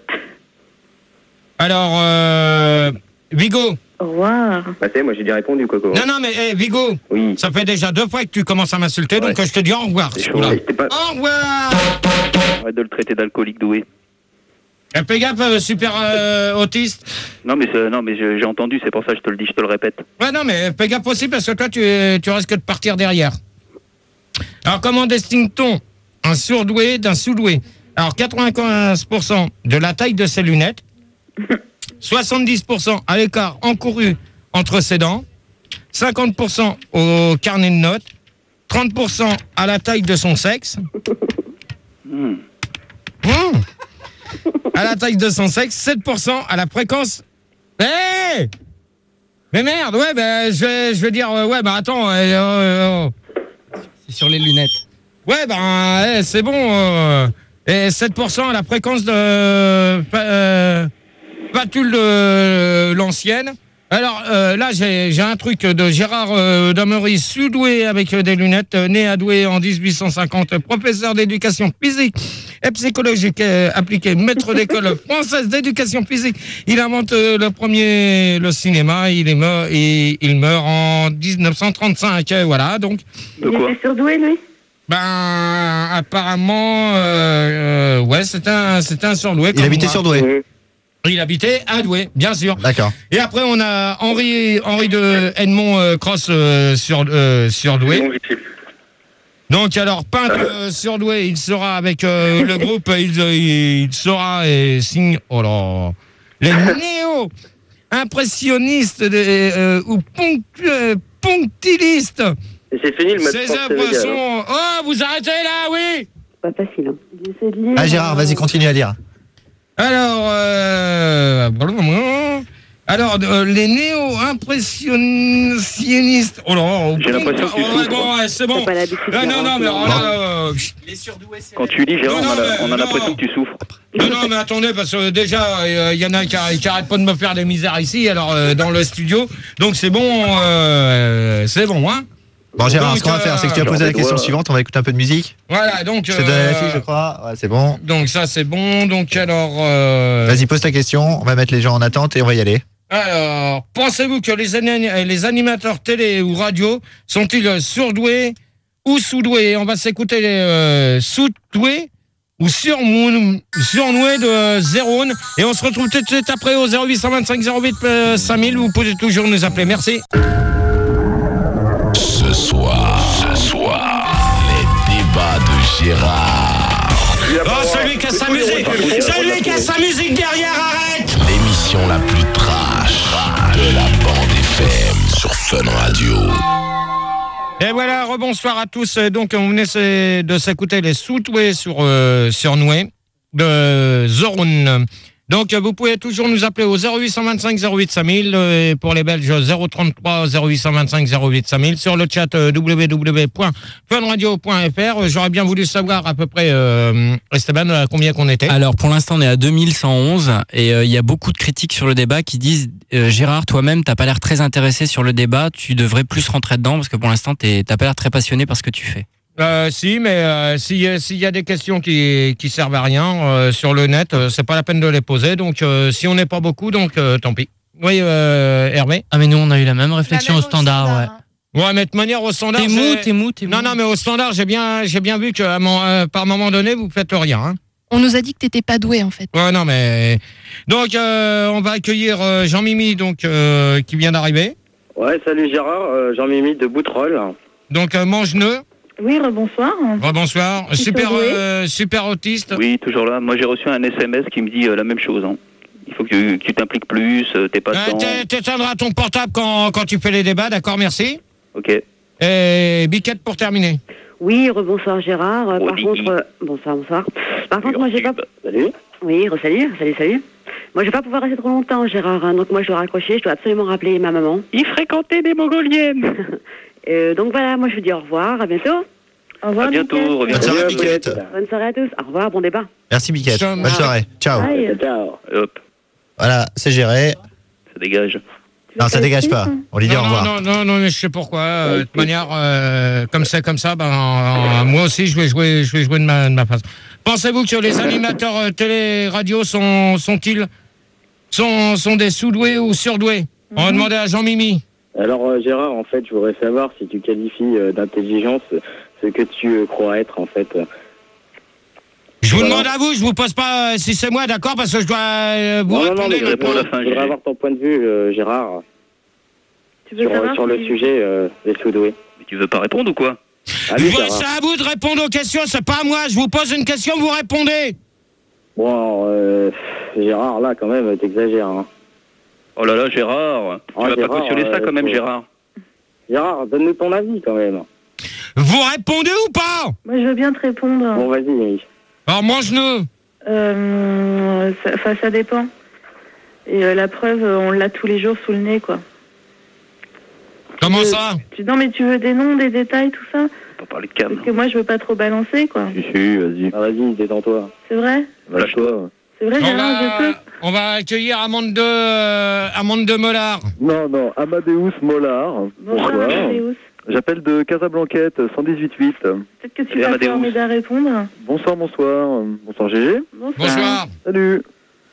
Alors, euh... Vigo. Au revoir. Bah, c'est, moi, j'ai déjà répondu, Coco. Non, non, mais eh, Vigo, Oui. ça fait déjà deux fois que tu commences à m'insulter, Ouais. donc euh, je te dis au revoir. C'est ce chaud, coup-là. ouais, c'était pas- Au revoir. Arrête de le traiter d'alcoolique doué. Eh, fais gaffe, euh, super euh, autiste. Non, mais, c'est- non, mais je- j'ai entendu, c'est pour ça que je te le dis, je te le répète. Ouais, non, mais fais gaffe aussi parce que toi, tu, tu risques de partir derrière. Alors, comment distingue-t-on un surdoué d'un sous-doué? Alors, quatre-vingt-quinze pour cent de la taille de ses lunettes, soixante-dix pour cent à l'écart encouru entre ses dents, cinquante pour cent au carnet de notes, trente pour cent à la taille de son sexe, Hmm. Mmh. à la taille de son sexe, sept pour cent à la fréquence. Hé Mais merde, ouais, ben, je vais, je vais dire, euh, ouais, bah attends, euh, euh, euh, C'est sur les lunettes. ouais, ben, eh, c'est bon, euh, et sept pour cent à la fréquence de euh, euh, Patule de l'ancienne. Alors euh, là, j'ai j'ai un truc de Gérard euh, Damery, sous-doué avec euh, des lunettes, euh, né à Douai en dix-huit cent cinquante, professeur d'éducation physique et psychologique euh, appliquée, maître d'école française d'éducation physique. Il invente euh, le premier le cinéma, il est mort et il meurt en dix-neuf cent trente-cinq. euh, voilà, donc. De Il quoi? était surdoué, lui? Ben apparemment, euh, euh, ouais, c'est un, c'est un surdoué. Il comme habitait moi. sur Douai. Il habitait à Douai, bien sûr. D'accord. Et après, on a Henri, Henri de Edmond euh, Cross euh, sur, euh, surdoué. Donc, alors, peintre euh, surdoué, il sera avec euh, le groupe, il, il sera et signe. Oh là. Les néo-impressionnistes de- euh, ou ponct- euh, ponctilistes. Et c'est fini le match Ces France œuvres Sénégal, sont. Oh, vous arrêtez là, oui! Pas facile, hein. J'essaie de lire. Ah, Gérard, vas-y, continue à lire. Alors, euh, alors euh, les néo-impressionnistes. Oh là, J'ai l'impression que tu oh, ouais, souffres. bon, ouais, c'est bon. T'as pas l'habitude, Ah, non, non, mais Gérard, oh, là, euh, Quand tu lis, Gérard, Non, on a, non, la- on a mais l'impression non. que tu souffres. non, non, mais attendez, parce que déjà, il y en a qui, qui arrêtent pas de me faire des misères ici, alors euh, dans le studio. Donc c'est bon, euh, c'est bon, hein. Bon, Gérard, Donc, ce qu'on va faire, c'est que tu vas euh, poser la genre, question ouais. suivante. On va écouter un peu de musique. Voilà, donc. Je te donne la euh, fiche, je crois. Ouais, c'est bon. Donc ça, c'est bon. Donc alors. euh, Vas-y, pose ta question. On va mettre les gens en attente et on va y aller. Alors, pensez-vous que les, ani- les animateurs télé ou radio sont-ils surdoués ou sous-doués? On va s'écouter les euh, sous-doués ou surmou- surnoués de Zéroun. Et on se retrouve tout de suite après au zéro huit cent vingt-cinq zéro huit cinq mille. Vous pouvez toujours nous appeler. Merci. Ce soir, ce soir, Gérard. Oh, celui qui a sa musique Celui qui a sa musique derrière, arrête. L'émission la plus trash de la bande F M sur Fun Radio. Et voilà, rebonsoir à tous. Donc, on venait de s'écouter les Soudoués sur euh, Surnoué de Zorun. Donc, vous pouvez toujours nous appeler au zéro huit deux cinq zéro huit cinq mille et pour les Belges zéro trente-trois zéro huit deux cinq zéro huit cinq mille sur le chat euh, w w w point fun radio point f r. J'aurais bien voulu savoir à peu près, euh, Esteban, à combien qu'on était. Alors, pour l'instant, on est à deux mille cent onze et il euh, y a beaucoup de critiques sur le débat qui disent euh, Gérard, toi-même, t'as pas l'air très intéressé sur le débat, tu devrais plus rentrer dedans parce que pour l'instant, t'es, t'as pas l'air très passionné par ce que tu fais. Euh, si, mais euh, s'il si y a des questions qui qui servent à rien euh, sur le net, euh, c'est pas la peine de les poser. Donc, euh, si on n'est pas beaucoup, donc euh, tant pis. Oui, euh, Hervé. Ah mais nous, on a eu la même réflexion au standard, ouais. Ouais, mais de manière au standard. T'es mou, t'es mou, t'es mou. Non, non, mais au standard, j'ai bien, j'ai bien vu que à mon, euh, par moment donné, vous faites rien. Hein. On nous a dit que t'étais pas doué, en fait. Ouais, non, mais donc euh, on va accueillir euh, Jean-Mimi, donc euh, qui vient d'arriver. Ouais, salut Gérard, euh, Jean-Mimi de Boutroll. Donc euh, mange-neu. Oui, rebonsoir. Rebonsoir. Super, euh, super autiste. Oui, toujours là. Moi, j'ai reçu un S M S qui me dit euh, la même chose. Hein. Il faut que tu, que tu t'impliques plus, euh, t'es pas dedans. Euh, T'éteindras ton portable quand, quand tu fais les débats, d'accord, merci. Ok. Et Biquette pour terminer. Oui, rebonsoir Gérard. Oh, Par oui. contre, euh, bonsoir, bonsoir. Par contre, moi, j'ai pas... Salut. Oui, salut, salut, salut. Moi, je vais pas pouvoir rester trop longtemps, Gérard. Hein, donc, moi, je dois raccrocher. Je dois absolument rappeler ma maman. Il fréquentait des Mongoliennes. euh, donc, voilà, moi, je vous dis au revoir. À bientôt. Au revoir, À bientôt. Biquette. Reviens. Bonne soirée, Biquette. Bonne soirée à tous. Au revoir, bon débat. Merci, Biquette. Bonne soirée. Ciao. Bye. Ciao. Hop, Voilà, c'est géré. ça dégage. Non, ça dégage pas. On lui dit au Non, revoir. non, non, non, non, mais je sais pourquoi. Euh, de toute manière, euh, comme ça, comme ça, ben, euh, moi aussi, je vais jouer, je vais jouer de ma, de ma face. Pensez-vous que les animateurs euh, télé-radio sont, sont-ils, sont, sont des sous-doués ou surdoués? On va demander à Jean-Mimi. Alors euh, Gérard, en fait, je voudrais savoir si tu qualifies euh, d'intelligence ce que tu euh, crois être, en fait. Je vous Voilà. demande à vous, je vous pose pas euh, si c'est moi, d'accord, parce que je dois euh, vous Non, non, non, répondre. mais je réponds à la voudrais, fin, je voudrais Gégé. avoir ton point de vue, euh, Gérard, Tu veux sur, savoir sur le si- sujet euh, des sous-doués. Mais tu veux pas répondre ou quoi? Allez, Voilà, Gérard. c'est à vous de répondre aux questions, c'est pas à moi. Je vous pose une question, vous répondez. Bon, euh, Gérard, là, quand même, t'exagères, hein. Oh là là, Gérard. Tu Oh, vas Gérard, pas cautionner ça euh, quand même, faut- Gérard. Gérard, donne-nous ton avis, quand même. Vous répondez ou pas? Moi, je veux bien te répondre. Bon, vas-y. Alors mange-le. Euh, ça, enfin, ça dépend. Et euh, la preuve, euh, on l'a tous les jours sous le nez, quoi. Comment Euh, ça? tu, non, mais tu veux des noms, des détails, tout ça? On va parler de cam. Parce que moi, je veux pas trop balancer, quoi. Si, si, vas-y. Ah, vas-y, détends-toi. C'est vrai? Lâche-toi. C'est vrai, On Gérard, je peux? va, on va accueillir Amande de, euh, Amande de Mollard. Non, non, Amadeus Mollard. Bonsoir, Amadeus. J'appelle de Casablanquette, cent dix-huit huit. Peut-être que tu Salut, vas Amadeus. pouvoir m'aider à répondre. Bonsoir, bonsoir. Bonsoir, Gégé. Bonsoir. Bonsoir. Salut.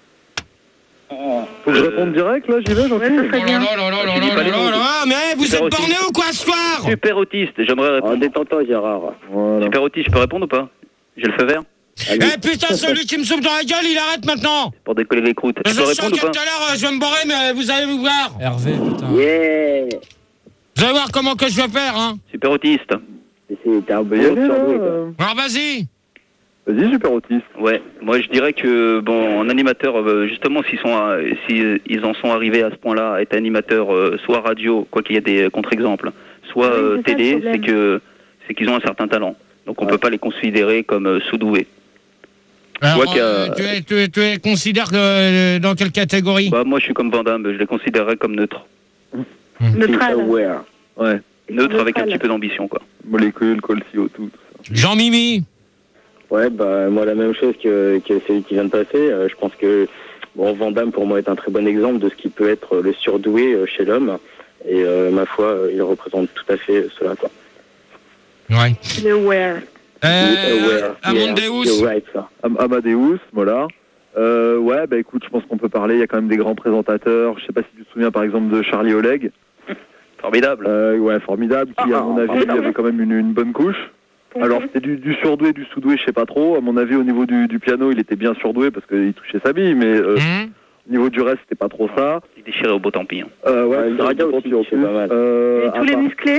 Faut que je réponde direct, là, j'y vais, j'en Ouais, ça Oh serait là bien. là là là Tu dis là pas là les là mots. là. Mais vous Super êtes borné autiste. ou quoi ce soir? Super autiste, j'aimerais Ah, répondre. détends-toi, Gérard. Voilà. Super autiste, je peux répondre ou pas? J'ai le feu vert Allez. Eh putain, celui qui me souffle dans la gueule, il arrête maintenant. pour décoller les croûtes. Je Je peux sens répondre que ou tout pas? à l'heure, euh, je vais me barrer, mais vous allez vous voir. Hervé, putain. Yeah. Vous allez voir comment que je vais faire, hein. Super autiste. Mais c'est- T'es un Bah, peu y aller, là, surdoué, quoi. euh. Alors vas-y. Vas-y, super autiste. Ouais, moi je dirais que bon, en animateur, euh, justement, s'ils sont, à- si euh, ils en sont arrivés à ce point-là, à être animateur, euh, soit radio, quoi qu'il y ait des contre-exemples, soit Oui, euh, c'est ça, le télé, problème. c'est que c'est qu'ils ont un certain talent. Donc on Ouais. peut pas les considérer comme euh, sous-doués. Alors, vois qu'il y a- euh, tu, es, tu, es, tu es considères que, euh, dans quelle catégorie? Bah moi je suis comme Van Damme, je les considérerais comme neutres. Neutral. Aware. Ouais. Neutres avec un Neutral. petit peu d'ambition, quoi. Molécules, col, C O, tout. Jean-Mimi. Ouais, bah moi la même chose que, que celui qui vient de passer. Euh, je pense que bon, Van Damme pour moi est un très bon exemple de ce qui peut être le surdoué euh, chez l'homme. Et euh, ma foi, euh, il représente tout à fait cela, quoi. Ouais. Le where. Euh, Aware. Amadeus. Yeah, you're right, ça. Am- Amadeus, Mollard. Euh, ouais, bah écoute, je pense qu'on peut parler. Il y a quand même des grands présentateurs. Je sais pas si tu te souviens par exemple de Charlie Oleg. Formidable. Euh, ouais, formidable. Qui, à mon avis, avait quand même une, une bonne couche. Alors, c'était du, du surdoué, du sous-doué, je sais pas trop. À mon avis, au niveau du, du piano, il était bien surdoué parce qu'il touchait sa bille, mais euh, Mmh. au niveau du reste, c'était pas trop ça. Il déchirait au beau tant pis. Hein. Euh, ouais, Ouais, c'est le radio un aussi, petit peu c'est pas mal. Euh, Et à tous les part- musclés?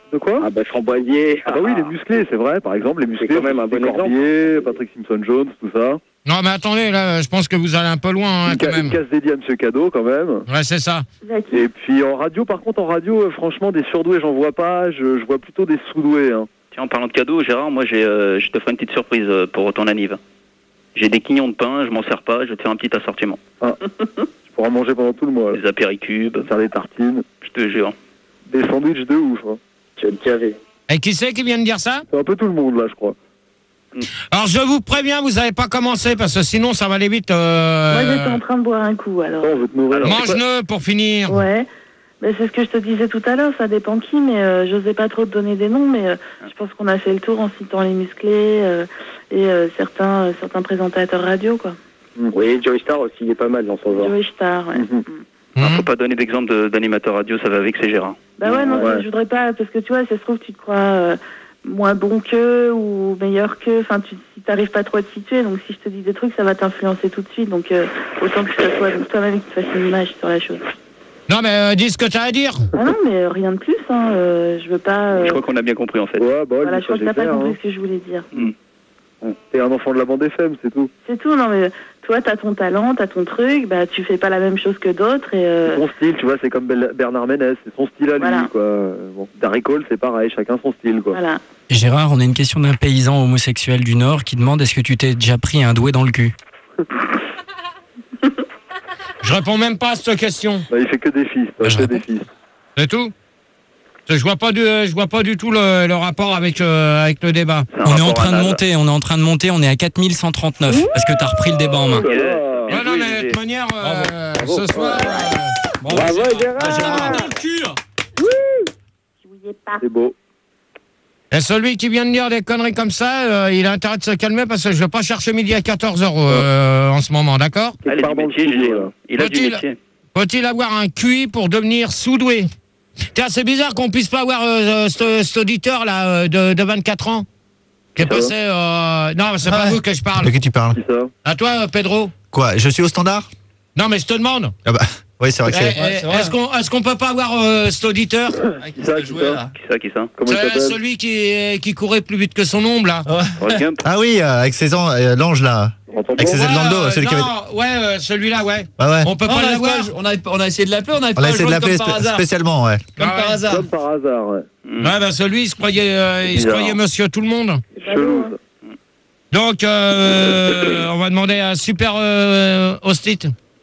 De quoi? Ah bah Framboisier. Ah bah oui, les musclés, c'est vrai, par exemple, les musclés. C'est quand même un bon Corbier, Patrick Simpson-Jones, tout ça. Non, mais attendez, là, je pense que vous allez un peu loin, hein, Une, quand ca- même. une casse dédiée à Monsieur Cadeau, quand même. Ouais, c'est ça. Et puis en radio, par contre, en radio, euh, franchement, des surdoués, j'en vois pas. Je, je vois plutôt des sous-doués. Hein. Tiens, en parlant de cadeaux, Gérard, moi, j'ai, euh, je te ferai une petite surprise euh, pour ton anniv. J'ai des quignons de pain, je m'en sers pas, je vais te faire un petit assortiment. Ah. Tu pourras manger pendant tout le mois. Là. Des apéricubes. Faire des tartines. Je te jure. Des sandwichs de ouf. Hein. Tu vas te caver. Et qui c'est qui vient de dire ça? C'est un peu tout le monde, là, je crois. Alors, je vous préviens, vous n'allez pas commencer, parce que sinon, ça va aller vite. Euh... Moi, j'étais en train de boire un coup, alors. Oh, on veut te nourrir. Mange-le pour finir. Ouais. Mais c'est ce que je te disais tout à l'heure, ça dépend qui, mais euh, j'osais pas trop te donner des noms, mais euh, je pense qu'on a fait le tour en citant les musclés euh, et euh, certains, euh, certains présentateurs radio, quoi. Oui, Joey Star aussi, il est pas mal dans son genre. Joey Star, ouais. Mm-hmm. Ah, faut pas donner d'exemple de, d'animateur radio, ça va vexer Gérard. Bah ouais, non, Ouais. je voudrais pas, parce que tu vois, ça se trouve, tu te crois euh, moins bon qu'eux ou meilleur qu'eux, enfin, tu, si t'arrives pas trop à te situer, donc si je te dis des trucs, ça va t'influencer tout de suite, donc euh, autant que ce soit toi, toi-même qui te fasses une image sur la chose. Non, mais euh, dis ce que tu as à dire. Ah non, mais euh, rien de plus, hein, euh, je veux pas... euh, Je crois qu'on a bien compris, en fait. Ouais, bah, voilà, lui, je crois ça, que t'as j'ai pas clair, compris hein. ce que je voulais dire. T'es un enfant de la bande F M, c'est tout. C'est tout, non mais toi t'as ton talent, t'as ton truc, bah tu fais pas la même chose que d'autres et euh... Son style, tu vois, c'est comme Bel- Bernard Ménez, c'est son style à lui, Voilà. quoi. Euh, Bon, Darry Cole, c'est pareil, chacun son style, quoi. Voilà. Gérard, on a une question d'un paysan homosexuel du Nord qui demande est-ce que tu t'es déjà pris un doué dans le cul? Je réponds même pas à cette question. Bah, il fait que des fils, Bah, ouais, je que des réponds. fils. C'est tout. Je vois pas du, je vois pas du tout le, le rapport avec, euh, avec le débat. C'est un On est en rapport train de anal. monter, on est en train de monter, on est à quatre mille cent trente-neuf parce que t'as repris le débat en main. Oh là là. Ouais, Bien non, joué, mais de Gégé. toute manière, euh, Bravo. ce soir. euh, bon, Bravo, bah, Gérard. bah, Gérard dans le cul. C'est beau. Et celui qui vient de dire des conneries comme ça, euh, il a intérêt de se calmer parce que je vais pas chercher midi à quatorze heures euh, en ce moment, d'accord? Ah, il a Part du dans le métier, studio, Gégé. là. Il a du Faut-il- métier. Faut-il avoir un Q I pour devenir sous-doué? Tiens, c'est bizarre qu'on puisse pas avoir euh, ce- cet auditeur là euh, de, de vingt-quatre ans qui est Ça va passé. Euh... Non, c'est pas Ouais. vous que je parle. De qui tu parles? Qui ça? À toi, euh, Pedro. Quoi? Je suis au standard? Non, mais je te demande. Ah bah, oui, c'est vrai que Eh, c'est. eh, Est-ce qu'on est-ce qu'on peut pas avoir euh, cet auditeur? Qui ça, qui ça? Qui ça, qui ça? Comment il C'est s'appelle? celui qui, qui courait plus vite que son ombre là. Forrest Gump. Ah oui, euh, avec ses an- euh, l'ange là. On entend Avec pas. ses ailes dans le dos, euh, celui qui non, avait. ouais, euh, celui-là, ouais. Ouais, ouais. On peut Non, pas on, a l'avoir. pas- on, a, on a essayé de l'appeler, on a On a pas essayé de joué l'appeler comme par spé- hasard. spécialement, ouais. Comme Ah par ouais. hasard. Comme par hasard, ouais. Ouais, bah celui, il se croyait, euh, il se Bizarre. croyait monsieur tout le monde. Chelou, ça. Donc, euh, on va demander à Super euh, Hostit.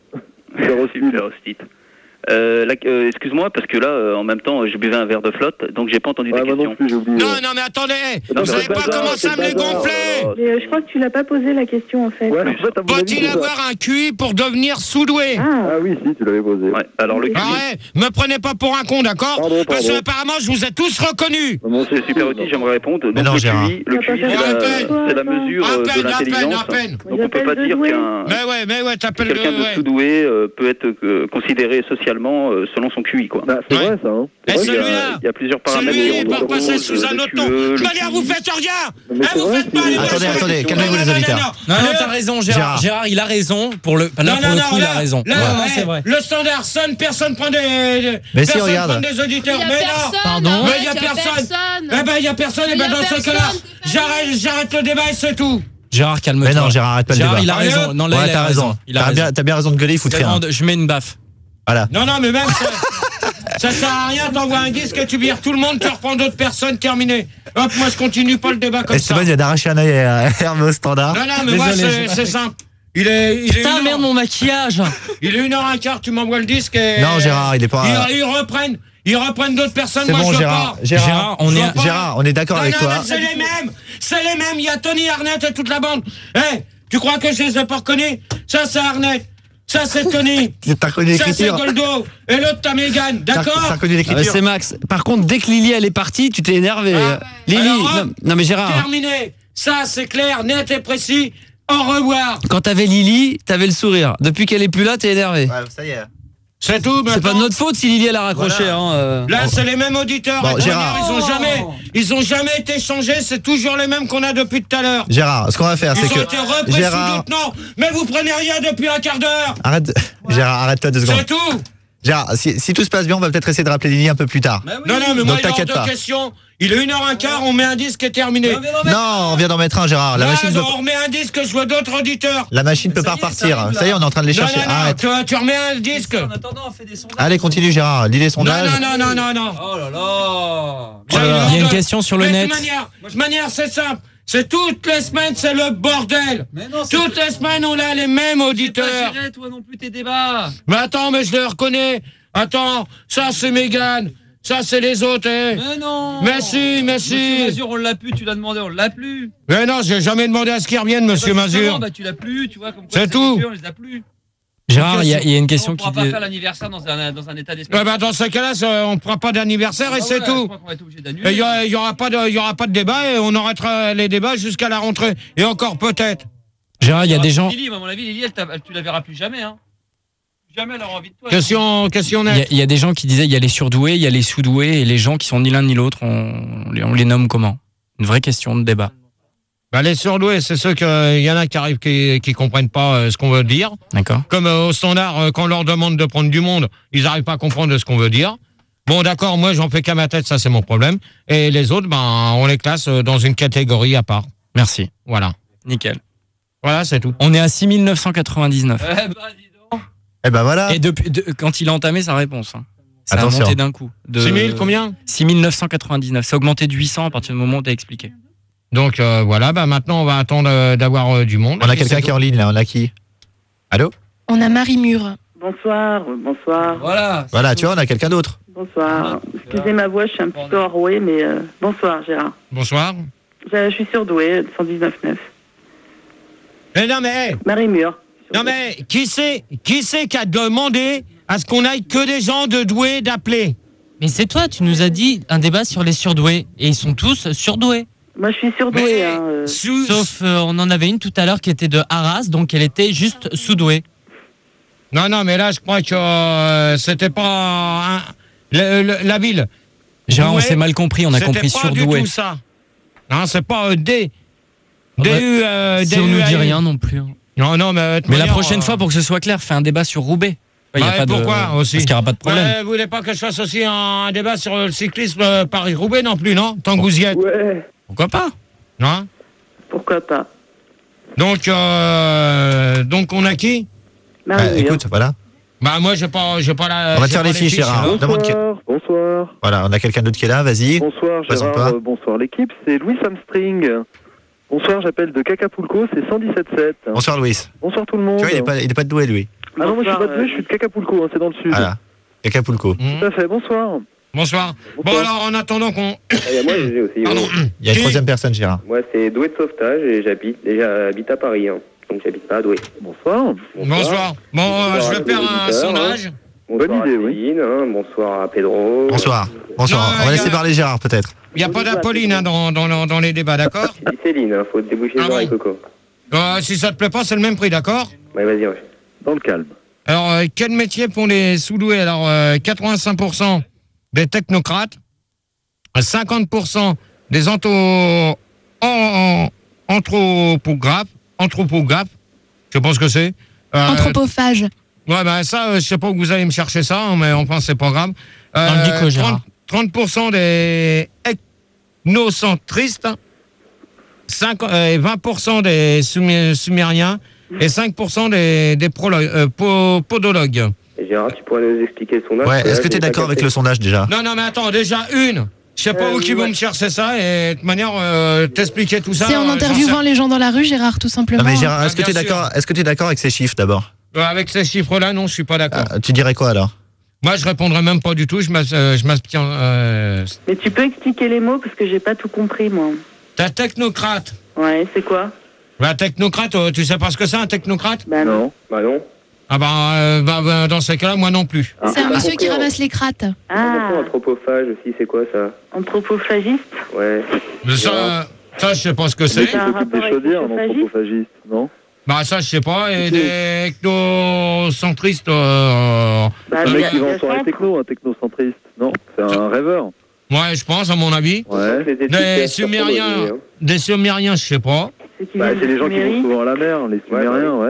Super hostile. Super hostile. Euh, là, euh, excuse-moi, parce que là, euh, en même temps, je buvais un verre de flotte, donc j'ai pas entendu Ouais, ta moi question. non plus, j'ai oublié. Non, ouais. non, mais attendez, Non, vous mais savez c'est pas le bazar, commencer à c'est me le les bazar. gonfler. Mais euh, je crois que tu l'as pas posé la question en fait. Ouais, en fait, à mon avis, Faut-il c'est ça. avoir un Q I pour devenir sous-doué? Ah, Ah oui, si, tu l'avais posé. Ouais, alors le Q I, Arrête, me prenez pas pour un con, d'accord? Pardon, Parce pardon. que apparemment, je vous ai tous reconnus. Mon c'est super utile, j'aimerais répondre. Mais Donc non, le Gérard. Q I, le Q I, À c'est la, peine. c'est la mesure À euh, peine, de à peine, l'intelligence. à peine. Donc on peut pas dire qu'un Mais ouais, mais ouais, t'appelles quelqu'un le. de Ouais. sous-doué euh, peut être euh, considéré socialement euh, selon son Q I, quoi. Bah, c'est Ouais. vrai, ça. Hein. Et C'est vrai, Il y a- celui-là, il y a plusieurs paramètres. celui, qui il rentrent peut en passer compte, sous un le autre Q E, nom. le De toute manière, Q I. vous faites rien. Mais Eh, c'est vous vrai, faites pas c'est- les Attendez, machins. attendez, Non, calmez-vous, non, les non, auditeurs. non, Non, non, Le- t'as raison, Gérard. Gérard. Gérard, il a raison. Pour le, là, Non, pour non, le non, coup, il là, a raison. là, Ouais, non, eh, c'est vrai. Le standard sonne, personne prend des. des- Mais si, personne regarde. prend des auditeurs. Il y a Mais personne, non. Pardon Mais arrête, il y a il y a personne. personne. Eh ben, il y a personne. Et Il y ben, a dans ce personne, cas-là, Stéphane. j'arrête, j'arrête le débat et c'est tout. Gérard, calme-toi. Mais non, Gérard, arrête pas le Gérard, débat. il a Allez, raison. hop. Non, là, Ouais, il a t'as raison. Il a T'as raison. bien, t'as bien raison de gueuler, il fout rien. Demande, je mets une baffe. Voilà. Non, non, mais même ça, ça sert à rien. T'envoies un disque et tu vires tout le monde, tu reprends d'autres personnes, terminé. Hop, moi je continue pas le débat comme ça. Esteban, il vient d'arracher un œil à Hervé au standard. Non, non, mais moi Désolé, c'est c'est simple. Il est, il est Putain, une merde, heure- mon maquillage. Il est une heure un quart, tu m'envoies le disque et. Non, Gérard, il est pas. Ils, ils reprennent, ils reprennent d'autres personnes. C'est moi bon, je veux Gérard. pas. Gérard, Gérard, on Je est veux à- pas. Gérard, on est d'accord Non, avec non, toi. mais c'est les mêmes, c'est les mêmes. Il y a Tony Arnett et toute la bande. Eh, tu crois que je les ai pas reconnus? Ça c'est Arnett, ça c'est Tony, T'as reconnu ça c'est l'écriture. Goldo et l'autre t'as Mégane, T'as d'accord? t'as reconnu Ah, bah, l'écriture. c'est Max. Par contre, dès que Lily elle est partie, tu t'es énervé. Ah, Lily, alors, hop, non, non, mais Gérard, Terminé. Ça c'est clair, net et précis. Au revoir. quand t'avais Lily, t'avais le sourire. Depuis qu'elle est plus là, t'es énervé. Ouais, ça y est. C'est tout. C'est pas de maintenant. notre faute si Lily elle a raccroché. Voilà. Hein, euh. Là, c'est les mêmes auditeurs. Bon, Et de toute Gérard. manière, Ils ont jamais, ils ont jamais été changés. C'est toujours les mêmes qu'on a depuis tout à l'heure. Gérard, ce qu'on va faire, Ils c'est ont que. été repris Gérard, sous d'autres noms. Mais vous prenez rien depuis un quart d'heure. arrête. Gérard, arrête-toi deux secondes. C'est tout. Gérard, si, si tout se passe bien, on va peut-être essayer de rappeler Lily un peu plus tard. Bah oui. Non, non, mais Donc moi, il est hors t'inquiète de pas. question. Il est une heure quinze, on met un disque et terminé. Non, on vient d'en mettre un, Gérard. La non, machine non, peut... on remet un disque, je vois d'autres auditeurs. La machine peut pas repartir. Ça y est, on est en train de les chercher. Non, non, non, Arrête. tu, tu remets un disque. En attendant, on fait des sondages. Allez, continue, Gérard. Lis les sondages. Non, non, non, non, non. Oh là là. Il y a une question sur le Mais net. De manière, de manière, c'est simple. C'est toutes les semaines, c'est le bordel. Mais non, c'est toutes les semaines, on a les mêmes auditeurs. Tu pas géré, toi non plus, tes débats. Mais attends, mais je les reconnais. Attends, ça c'est Mégane. Ça c'est les autres, hein. Mais non. Merci, merci. Monsieur Mazur, on l'a plus, tu l'as demandé, on l'a plus. Mais non, j'ai jamais demandé à ce qu'il revienne, monsieur bah, Mazur. Bah, tu l'as plus, tu vois, comme quoi C'est tout. On les a plus. Gérard, il y, y a une question on qui pourra pas dit... faire l'anniversaire dans un, dans un état d'esprit. Ouais, bah, dans ce cas-là, ça, on ne prend pas d'anniversaire Ah et bah c'est ouais, tout. je crois qu'on va être obligé d'annuler. Il n'y aura, y aura, pas de- y aura pas de débat et on arrêtera les débats jusqu'à la rentrée. Et encore peut-être. Gérard, il y a des gens... Lily, à mon avis, Lily, elle t'a- elle- tu la verras plus jamais. Hein. Jamais elle aura envie de toi. Question, question Il y, a- nette. il y a des gens qui disaient il y a les surdoués, il y a les sous-doués, et les gens qui sont ni l'un ni l'autre, on, on les- on les nomme comment? Une vraie question de débat. Bah, les surdoués, c'est ceux qu'il y en a qui arrivent qui qui comprennent pas euh, ce qu'on veut dire. D'accord. Comme euh, au standard, euh, quand on leur demande de prendre du monde, ils n'arrivent pas à comprendre ce qu'on veut dire. Bon, d'accord, moi, j'en fais qu'à ma tête, ça, c'est mon problème. Et les autres, ben, on les classe euh, dans une catégorie à part. Merci. Voilà. Nickel. Voilà, c'est tout. On est à six mille neuf cent quatre-vingt-dix-neuf. Eh bah, dis donc. Eh ben voilà. Et depuis, de- quand il a entamé sa réponse, hein, ça Attention. a monté d'un coup. De six mille, combien? six mille neuf cent quatre-vingt-dix-neuf. Ça a augmenté de huit cents à partir du moment où tu as expliqué. Donc, euh, voilà, bah, maintenant, on va attendre euh, d'avoir euh, du monde. On a Et quelqu'un c'est qui est en ligne là. On a qui? Allô? On a Marie Mure. Bonsoir, bonsoir, Voilà. Voilà, tu vois, on a quelqu'un d'autre. bonsoir. Excusez ma voix, je suis un petit peu enrouée, mais euh, bonsoir Gérard. Bonsoir. Je, je suis surdouée, cent dix-neuf neuf. Mais non, mais, hey, Marie Mure. non, mais, qui c'est, qui c'est qui a demandé à ce qu'on aille que des gens de doués d'appeler? Mais c'est toi, tu nous as dit un débat sur les surdoués. Et ils sont tous surdoués. Moi je suis surdouée. Mais, Hein, euh. sous- Sauf, euh, on en avait une tout à l'heure qui était de Arras, donc elle était juste sous-douée. Non, non, mais là, je crois que euh, c'était pas un- le- le- la ville. Gérard, on Doué, s'est mal compris, on a c'était compris pas du surdoué. tout ça. Non, c'est pas euh, D. Ah bah, D U, euh, Si D U on nous dit A U. rien non plus. hein. Non, non, mais, de toute Mais la manière, prochaine euh, fois, pour que ce soit clair, fais un débat sur Roubaix. Il y a ouais, pas de- pourquoi aussi Parce qu'il n'y aura pas de problème. Ouais, vous voulez pas que je fasse aussi un, un débat sur le cyclisme euh, Paris-Roubaix non plus, non? Tant que vous y êtes. Ouais, Pourquoi pas? Non? pourquoi pas. Donc, euh, donc on a qui? Marie Ah, Mure. écoute, voilà. Bah moi j'ai pas, j'ai pas la. On va te j'ai faire pas les fiches, Gérard. là. Demande qui- Bonsoir, bonsoir. Voilà, on a quelqu'un d'autre qui est là. Vas-y. Bonsoir Présente-toi. Gérard, euh, bonsoir l'équipe, c'est Louis Samstring. Bonsoir, j'appelle de Cacapulco, c'est cent dix-sept sept. Bonsoir, Louis. Bonsoir tout le monde. Tu vois, il est pas, il est pas de doué, lui. Ah non, moi je suis pas de Bonsoir, Douai, je suis de Cacapulco, hein, c'est dans le sud. Voilà. Acapulco. Mmh. Tout à fait, bonsoir. Bonsoir. Bon Bonsoir. alors en attendant qu'on. Ah, il y a moi, j'ai aussi. Pardon. ouais. Il y a une Qui troisième personne, Gérard. Moi, c'est Douai de sauvetage et j'habite, déjà, j'habite à Paris. Hein. Donc, j'habite pas à Douai. Bonsoir. Bonsoir. Bon, euh, Bonsoir je à vais tous faire les un auditeurs, sondage. Bonsoir Bonne idée, à oui. Céline, hein. Bonsoir à Pedro. Bonsoir. Bonsoir. Non, on va il y laisser a- parler Gérard, peut-être. Il n'y a pas d'Apolline hein, dans, dans, dans, dans les débats, d'accord? J'ai dit Céline, hein. Faut te déboucher Ah les bon oreilles, Coco. euh, Si ça te plaît pas, c'est le même prix, d'accord? Ouais, vas-y, ouais. Dans le calme. Alors, euh, quel métier pour les sous-doués? Alors, euh, quatre-vingt-cinq pour cent des technocrates, cinquante pour cent des anto... en- en- anthropographes, anthropographes, je sais pas ce que c'est. Euh, Anthropophage. Ouais, ben ça, euh, je sais pas où vous allez me chercher ça, hein, mais enfin, c'est pas grave. Euh, Dans le dico, Gérard. trente pour cent des ethnocentristes, cinq, euh, et vingt pour cent des sumé- sumériens et cinq pour cent des, des prolo- euh, po- podologues. Et Gérard, tu pourrais nous expliquer le sondage? Ouais, parce est-ce là, que tu j'ai es pas d'accord avec capté. le sondage déjà? Non, non, mais attends, déjà une. Je sais pas Euh, où qui ouais. vont me chercher ça et de toute manière, euh, t'expliquer tout ça. C'est en euh, j'en interviewant sais- les gens dans la rue, Gérard, tout simplement. Non mais Gérard, est-ce Ah, que tu es bien d'accord Est-ce que tu es d'accord avec ces chiffres d'abord? Euh, Avec ces chiffres-là, non, je suis pas d'accord. Ah, Tu dirais quoi alors? Moi, je répondrai même pas du tout. Je m'as- euh, je m'abstiens. Euh, Mais tu peux expliquer les mots parce que j'ai pas tout compris moi. T'as technocrate. Ouais, c'est quoi? Bah, technocrate, euh, tu sais pas ce que c'est un technocrate? Bah non. Non, bah non. Ah bah, euh, bah, bah, dans ces cas-là, moi non plus. Ah, C'est un pas monsieur qui compris, ramasse les crattes. Ah, Attention, anthropophage aussi, c'est quoi ça? anthropophagiste. Ouais. Mais ça, ça, je sais pas ce que c'est. C'est un S'occupe des rapport avec chaudières, un l'anthropophagiste. anthropophagiste, non? Bah, ça, je sais pas. Et des ethnocentristes. Euh, Bah, Un il y mec a- qui il y va a en soirée centre. techno, un technocentriste. Non, c'est un rêveur. ouais, je pense, à mon avis. Ouais. Les études Des sur Sumériens, anthropologie, hein. des Sumériens, je sais pas. C'est qui Bah, vient c'est de les gens qui vont Sumérie. souvent à la mer, les Sumériens, ouais.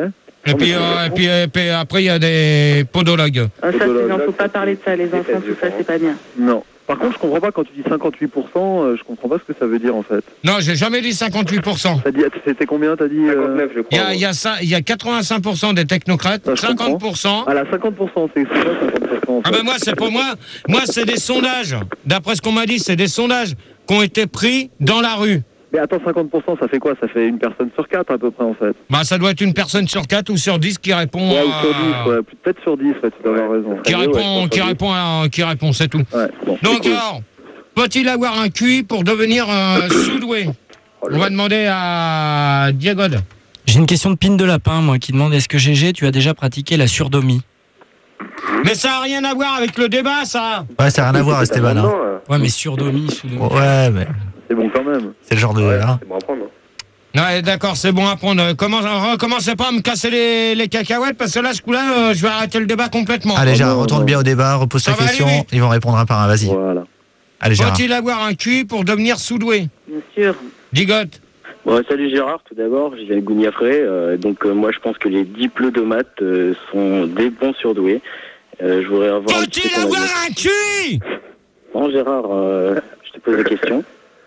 Et puis, euh, et puis, et puis après, il y a des podologues. Ah, ça, c'est, non, faut pas parler de ça, les enfants, tout ça, c'est pas bien. Non. Par contre, je comprends pas quand tu dis cinquante-huit pour cent, euh, je comprends pas ce que ça veut dire en fait. Non, j'ai jamais dit cinquante-huit pour cent. T'as dit, c'était combien, t'as dit euh... cinquante-neuf, je Il y crois. a, il y a ça, il y a quatre-vingt-cinq pour cent des technocrates, Ah, je cinquante pour cent. Ah là, cinquante pour cent, c'est c'est quoi cinquante pour cent en fait. Ah ben moi, c'est pour moi, moi, c'est des sondages. D'après ce qu'on m'a dit, c'est des sondages qui ont été pris dans la rue. Mais attends, cinquante pour cent, ça fait quoi? Ça fait une personne sur quatre à peu près en fait. Bah, ça doit être une personne sur quatre ou sur dix qui répond. Ouais, ou à- sur dix, ouais. Peut-être sur dix, ouais, tu dois avoir raison. Qui Ouais, répond, ouais, je pense qui sur dix. répond, à- qui répond, c'est tout. Ouais, bon, Donc c'est cool. alors, faut-il avoir un Q I pour devenir euh, sous-doué? On va demander à Diego. J'ai une question de Pine de Lapin, moi, qui demande est-ce que G G, tu as déjà pratiqué la surdomie? Mais ça n'a rien à voir avec le débat, ça. Ouais, ça n'a rien à voir, Esteban. Hein. Ouais, mais surdomie, sous-domie. Ouais, mais C'est bon quand même. c'est le genre de. Hein. C'est bon à prendre. Ouais, d'accord, c'est bon à prendre. Comment, recommencez pas à me casser les, les cacahuètes, parce que là, ce coup-là, euh, je vais arrêter le débat complètement. Allez, Gérard, non, retourne non. bien au débat, repose ta Ça va question. aller vite. Ils vont répondre un par un, vas-y. Voilà. Allez, Gérard. Faut-il avoir un Q I pour devenir sous-doué? Bien sûr. Digote. Bon, salut Gérard, tout d'abord, je viens de Gouniafré. Euh, donc, euh, moi, je pense que les diplomates euh, sont des bons surdoués. Euh, je voudrais avoir. un petit peu Faut-il ton avoir avis. un Q I? Non, Gérard, euh, je te pose la question.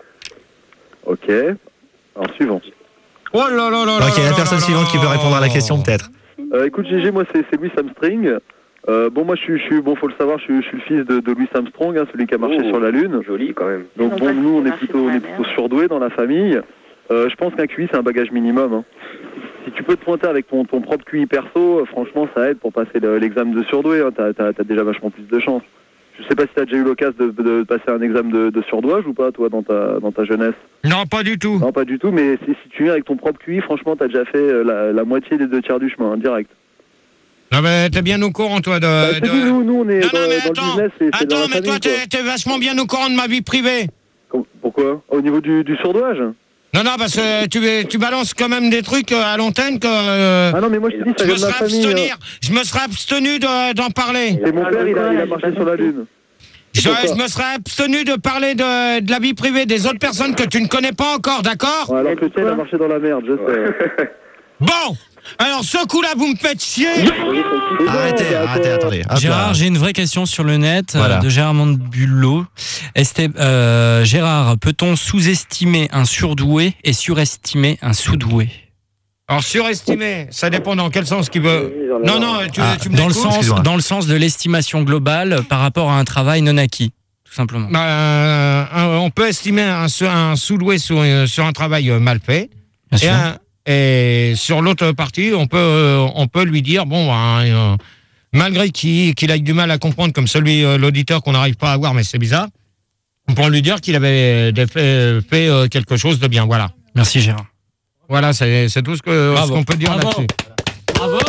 Ok. Alors, suivant. Oh là là là là. Ok, la là personne là suivante là qui peut là. répondre à la question, peut-être. Euh, écoute, G G, moi, c'est c'est Louis Armstrong. Euh, bon, moi, je suis, je suis, bon, faut le savoir, je suis, je suis le fils de, de Louis Armstrong, hein, celui qui a marché Oh. sur la Lune. Joli quand même. Donc, Ils ont bon, pas nous, on est marché plutôt, sur on la est mer. plutôt surdoués dans la famille. Euh, je pense qu'un Q I, c'est un bagage minimum. Hein. Si tu peux te pointer avec ton, ton propre Q I perso, euh, franchement, ça aide pour passer le- l'examen de surdoué. Hein. T'as, t'as, t'as déjà vachement plus de chance. Je sais pas si t'as déjà eu l'occasion de, de passer un examen de, de surdouage ou pas, toi, dans ta, dans ta jeunesse. Non, pas du tout. Non, pas du tout, mais si, si tu viens avec ton propre Q I, franchement, t'as déjà fait euh, la, la moitié des deux tiers du chemin, hein, direct. Non, mais t'es bien au courant, toi, de. Bah, je te de- dis, nous, nous, on est Non, dans, non, mais dans le attends, business, c'est, c'est dans attends, la mais toi, famille, quoi. t'es, t'es vachement bien au courant de ma vie privée. Com- Pourquoi? Au niveau du, du surdouage? Non, non, parce que tu, tu balances quand même des trucs euh, à l'antenne que. euh, Ah non, mais moi, je te dis, ça je me vient de ma serais famille. abstenir. Je me serais abstenu de- d'en parler. C'est mon père, il a, il a marché sur la Lune. Je, pourquoi je me serais abstenu de parler de, de la vie privée des autres personnes que tu ne connais pas encore, d'accord? Ouais, alors que le tien, il a marché dans la merde, je sais. Bon, alors ce coup-là, vous me faites chier. Arrêtez, arrêtez, attendez. Hop là. Gérard, j'ai une vraie question sur le net euh, Voilà. de Gérard Mandbulot. Esté- euh, Gérard, peut-on sous-estimer un surdoué et surestimer un sous-doué? Alors surestimer, ça dépend dans quel sens qu'il veut. Non, non, tu, Ah, tu me dans le l'écoutes sens, Excuse-moi. dans le sens de l'estimation globale par rapport à un travail non acquis, tout simplement. Bah, euh, un- on peut estimer un, sou- un sous-doué sur, euh, sur un travail euh, mal fait. Bien Et, sûr. un- et sur l'autre partie, on peut, euh, on peut lui dire, bon, bah, euh, malgré qu'il qu'il ait du mal à comprendre, comme celui, euh, l'auditeur qu'on n'arrive pas à voir, mais c'est bizarre, on peut lui dire qu'il avait des- fait, fait, euh, quelque chose de bien. Voilà. Merci Gérard. Voilà, c'est c'est tout ce que- ce Bravo. qu'on peut dire Bravo. là-dessus. Bravo.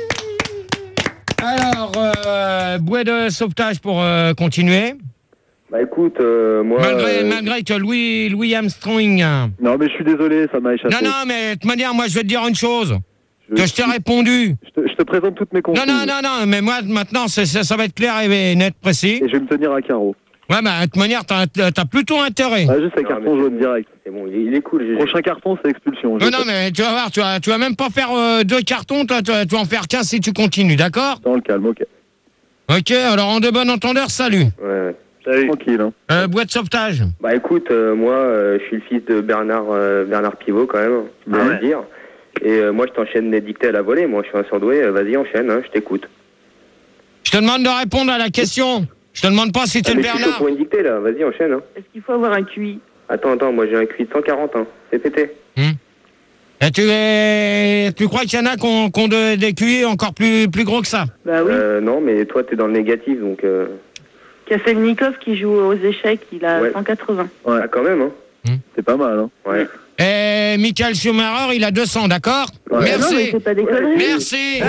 Alors, euh, bouée de sauvetage pour euh, continuer. Bah écoute, euh, moi. Malgré, euh, malgré que Louis, Louis Armstrong. Non, mais je suis désolé, ça m'a échappé. Non, non, mais de toute manière, moi, je vais te dire une chose. Que je t'ai répondu. Je te, je te présente toutes mes consignes. Non, non, non, non, mais moi, maintenant, c'est- ça, ça va être clair et net, précis. Et je vais me tenir à carreau. Ouais, bah, de toute manière, t'as as plutôt intérêt. Ah, juste, c'est carton jaune direct. C'est bon, il est, il est cool. G G. Prochain carton, c'est expulsion. Je Non, non, mais tu vas voir, tu vas, tu vas même pas faire euh, deux cartons, toi, tu vas, tu vas en faire qu'un si tu continues, d'accord? Dans le calme, ok. Ok, alors en de bon entendeur, salut. Ouais, ouais. Salut. Tranquille, hein. Euh, boîte de sauvetage. Bah écoute, euh, moi, euh, je suis le fils de Bernard euh, Bernard Pivot quand même, Ah faut ouais. le dire. Et euh, moi, je t'enchaîne des dictées à la volée. Moi, je suis un surdoué. euh, Vas-y, enchaîne. Hein, je t'écoute. Je te demande de répondre à la question. Je te demande pas si tu Ah, es le mais je suis chaud Bernard. pour une dictée là. Vas-y, enchaîne. Hein. Est-ce qu'il faut avoir un Q I? Attends, attends. Moi, j'ai un Q I de cent quarante. Hein. C'est pété. Et tu, es... tu crois qu'il y en a qui ont, qui ont de- des Q I encore plus, plus gros que ça? Bah oui. Euh, non, mais toi, t'es dans le négatif, donc. Euh... Kafelnikov qui joue aux échecs, il a Ouais. cent quatre-vingts. Ouais. Ah, quand même. Hein. C'est pas mal, hein. Ouais. Et Michael Schumacher, il a deux cents, d'accord? Ouais. Non, mais Merci. c'est pas des conneries. Merci.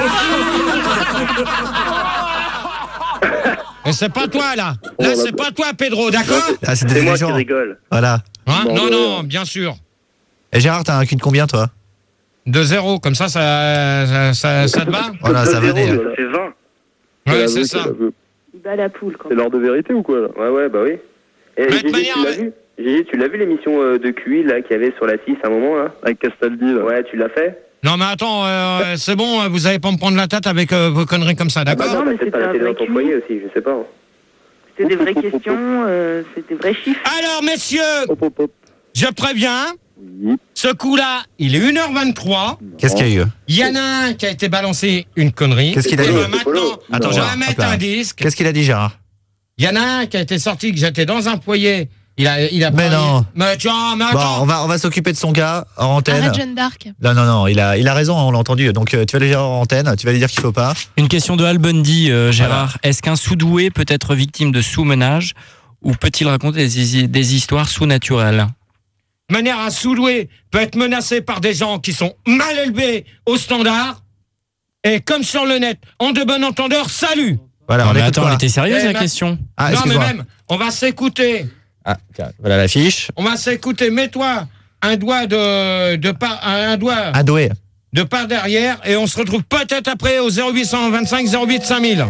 Et c'est pas toi, là. Là, c'est pas toi, Pedro, d'accord? Ah, c'était C'est des moi qui gens. rigole. Voilà. Hein? Non, Non, mais- non, bien sûr. Et Gérard, t'as un cul de combien, toi? De zéro, comme ça, ça, ça, ça, ça te va? Voilà, ça va Zéro, venir. Ça fait vingt. C'est Ouais, l'aveu, c'est ça. l'aveu. Il bat la poule quand C'est même. l'heure de vérité ou quoi, là? Ouais, ouais, bah oui. Et Mais de Gégé, manière- tu l'as vu Gégé, tu l'as vu l'émission euh, de Q I là qu'il y avait sur la six à un moment là? Avec Castaldi, là. Ouais, tu l'as fait? Non, mais attends, euh, c'est bon, vous allez pas me prendre la tête avec euh, vos conneries comme ça, d'accord? Ah bah non, mais peut-être pas la télé dans ton foyer aussi, je sais pas. C'était des vraies questions, euh, c'était des vrais chiffres. Alors, messieurs, je préviens, ce coup-là, il est une heure vingt-trois. Qu'est-ce qu'il y a eu? Il y en a un qui a été balancé une connerie. Qu'est-ce qu'il a Et dit? ben maintenant, Attends, on va Gérard, mettre hop là. un disque. Qu'est-ce qu'il a dit, Gérard? Il y en a un qui a été sorti, que j'étais dans un foyer. Il a, il a Mais parlé- non. Mais tiens, mais Bon, attends. on va, on va s'occuper de son cas en antenne. Arrête Jeanne d'Arc. Non, non, non, il a, il a raison, on l'a entendu. Donc, euh, tu vas le dire en antenne, tu vas lui dire qu'il faut pas. Une question de Al Bundy, euh, Gérard. Est-ce qu'un sous-doué peut être victime de sous-menage ou peut-il raconter des, des histoires sous-naturelles? De manière, un sous-doué peut être menacé par des gens qui sont mal élevés au standard. Et comme sur le net, en de bon entendeur, salut. Voilà, Non, on mais écoute attends, quoi elle était sérieuse Eh la ben- question. Ah, non, mais excuse-moi. même, on va s'écouter. Ah, tiens, voilà l'affiche. On va s'écouter. Mets-toi un doigt de, de par, un doigt Un doué. de par derrière et on se retrouve peut-être après au zéro huit cent vingt-cinq zéro huit cinq mille.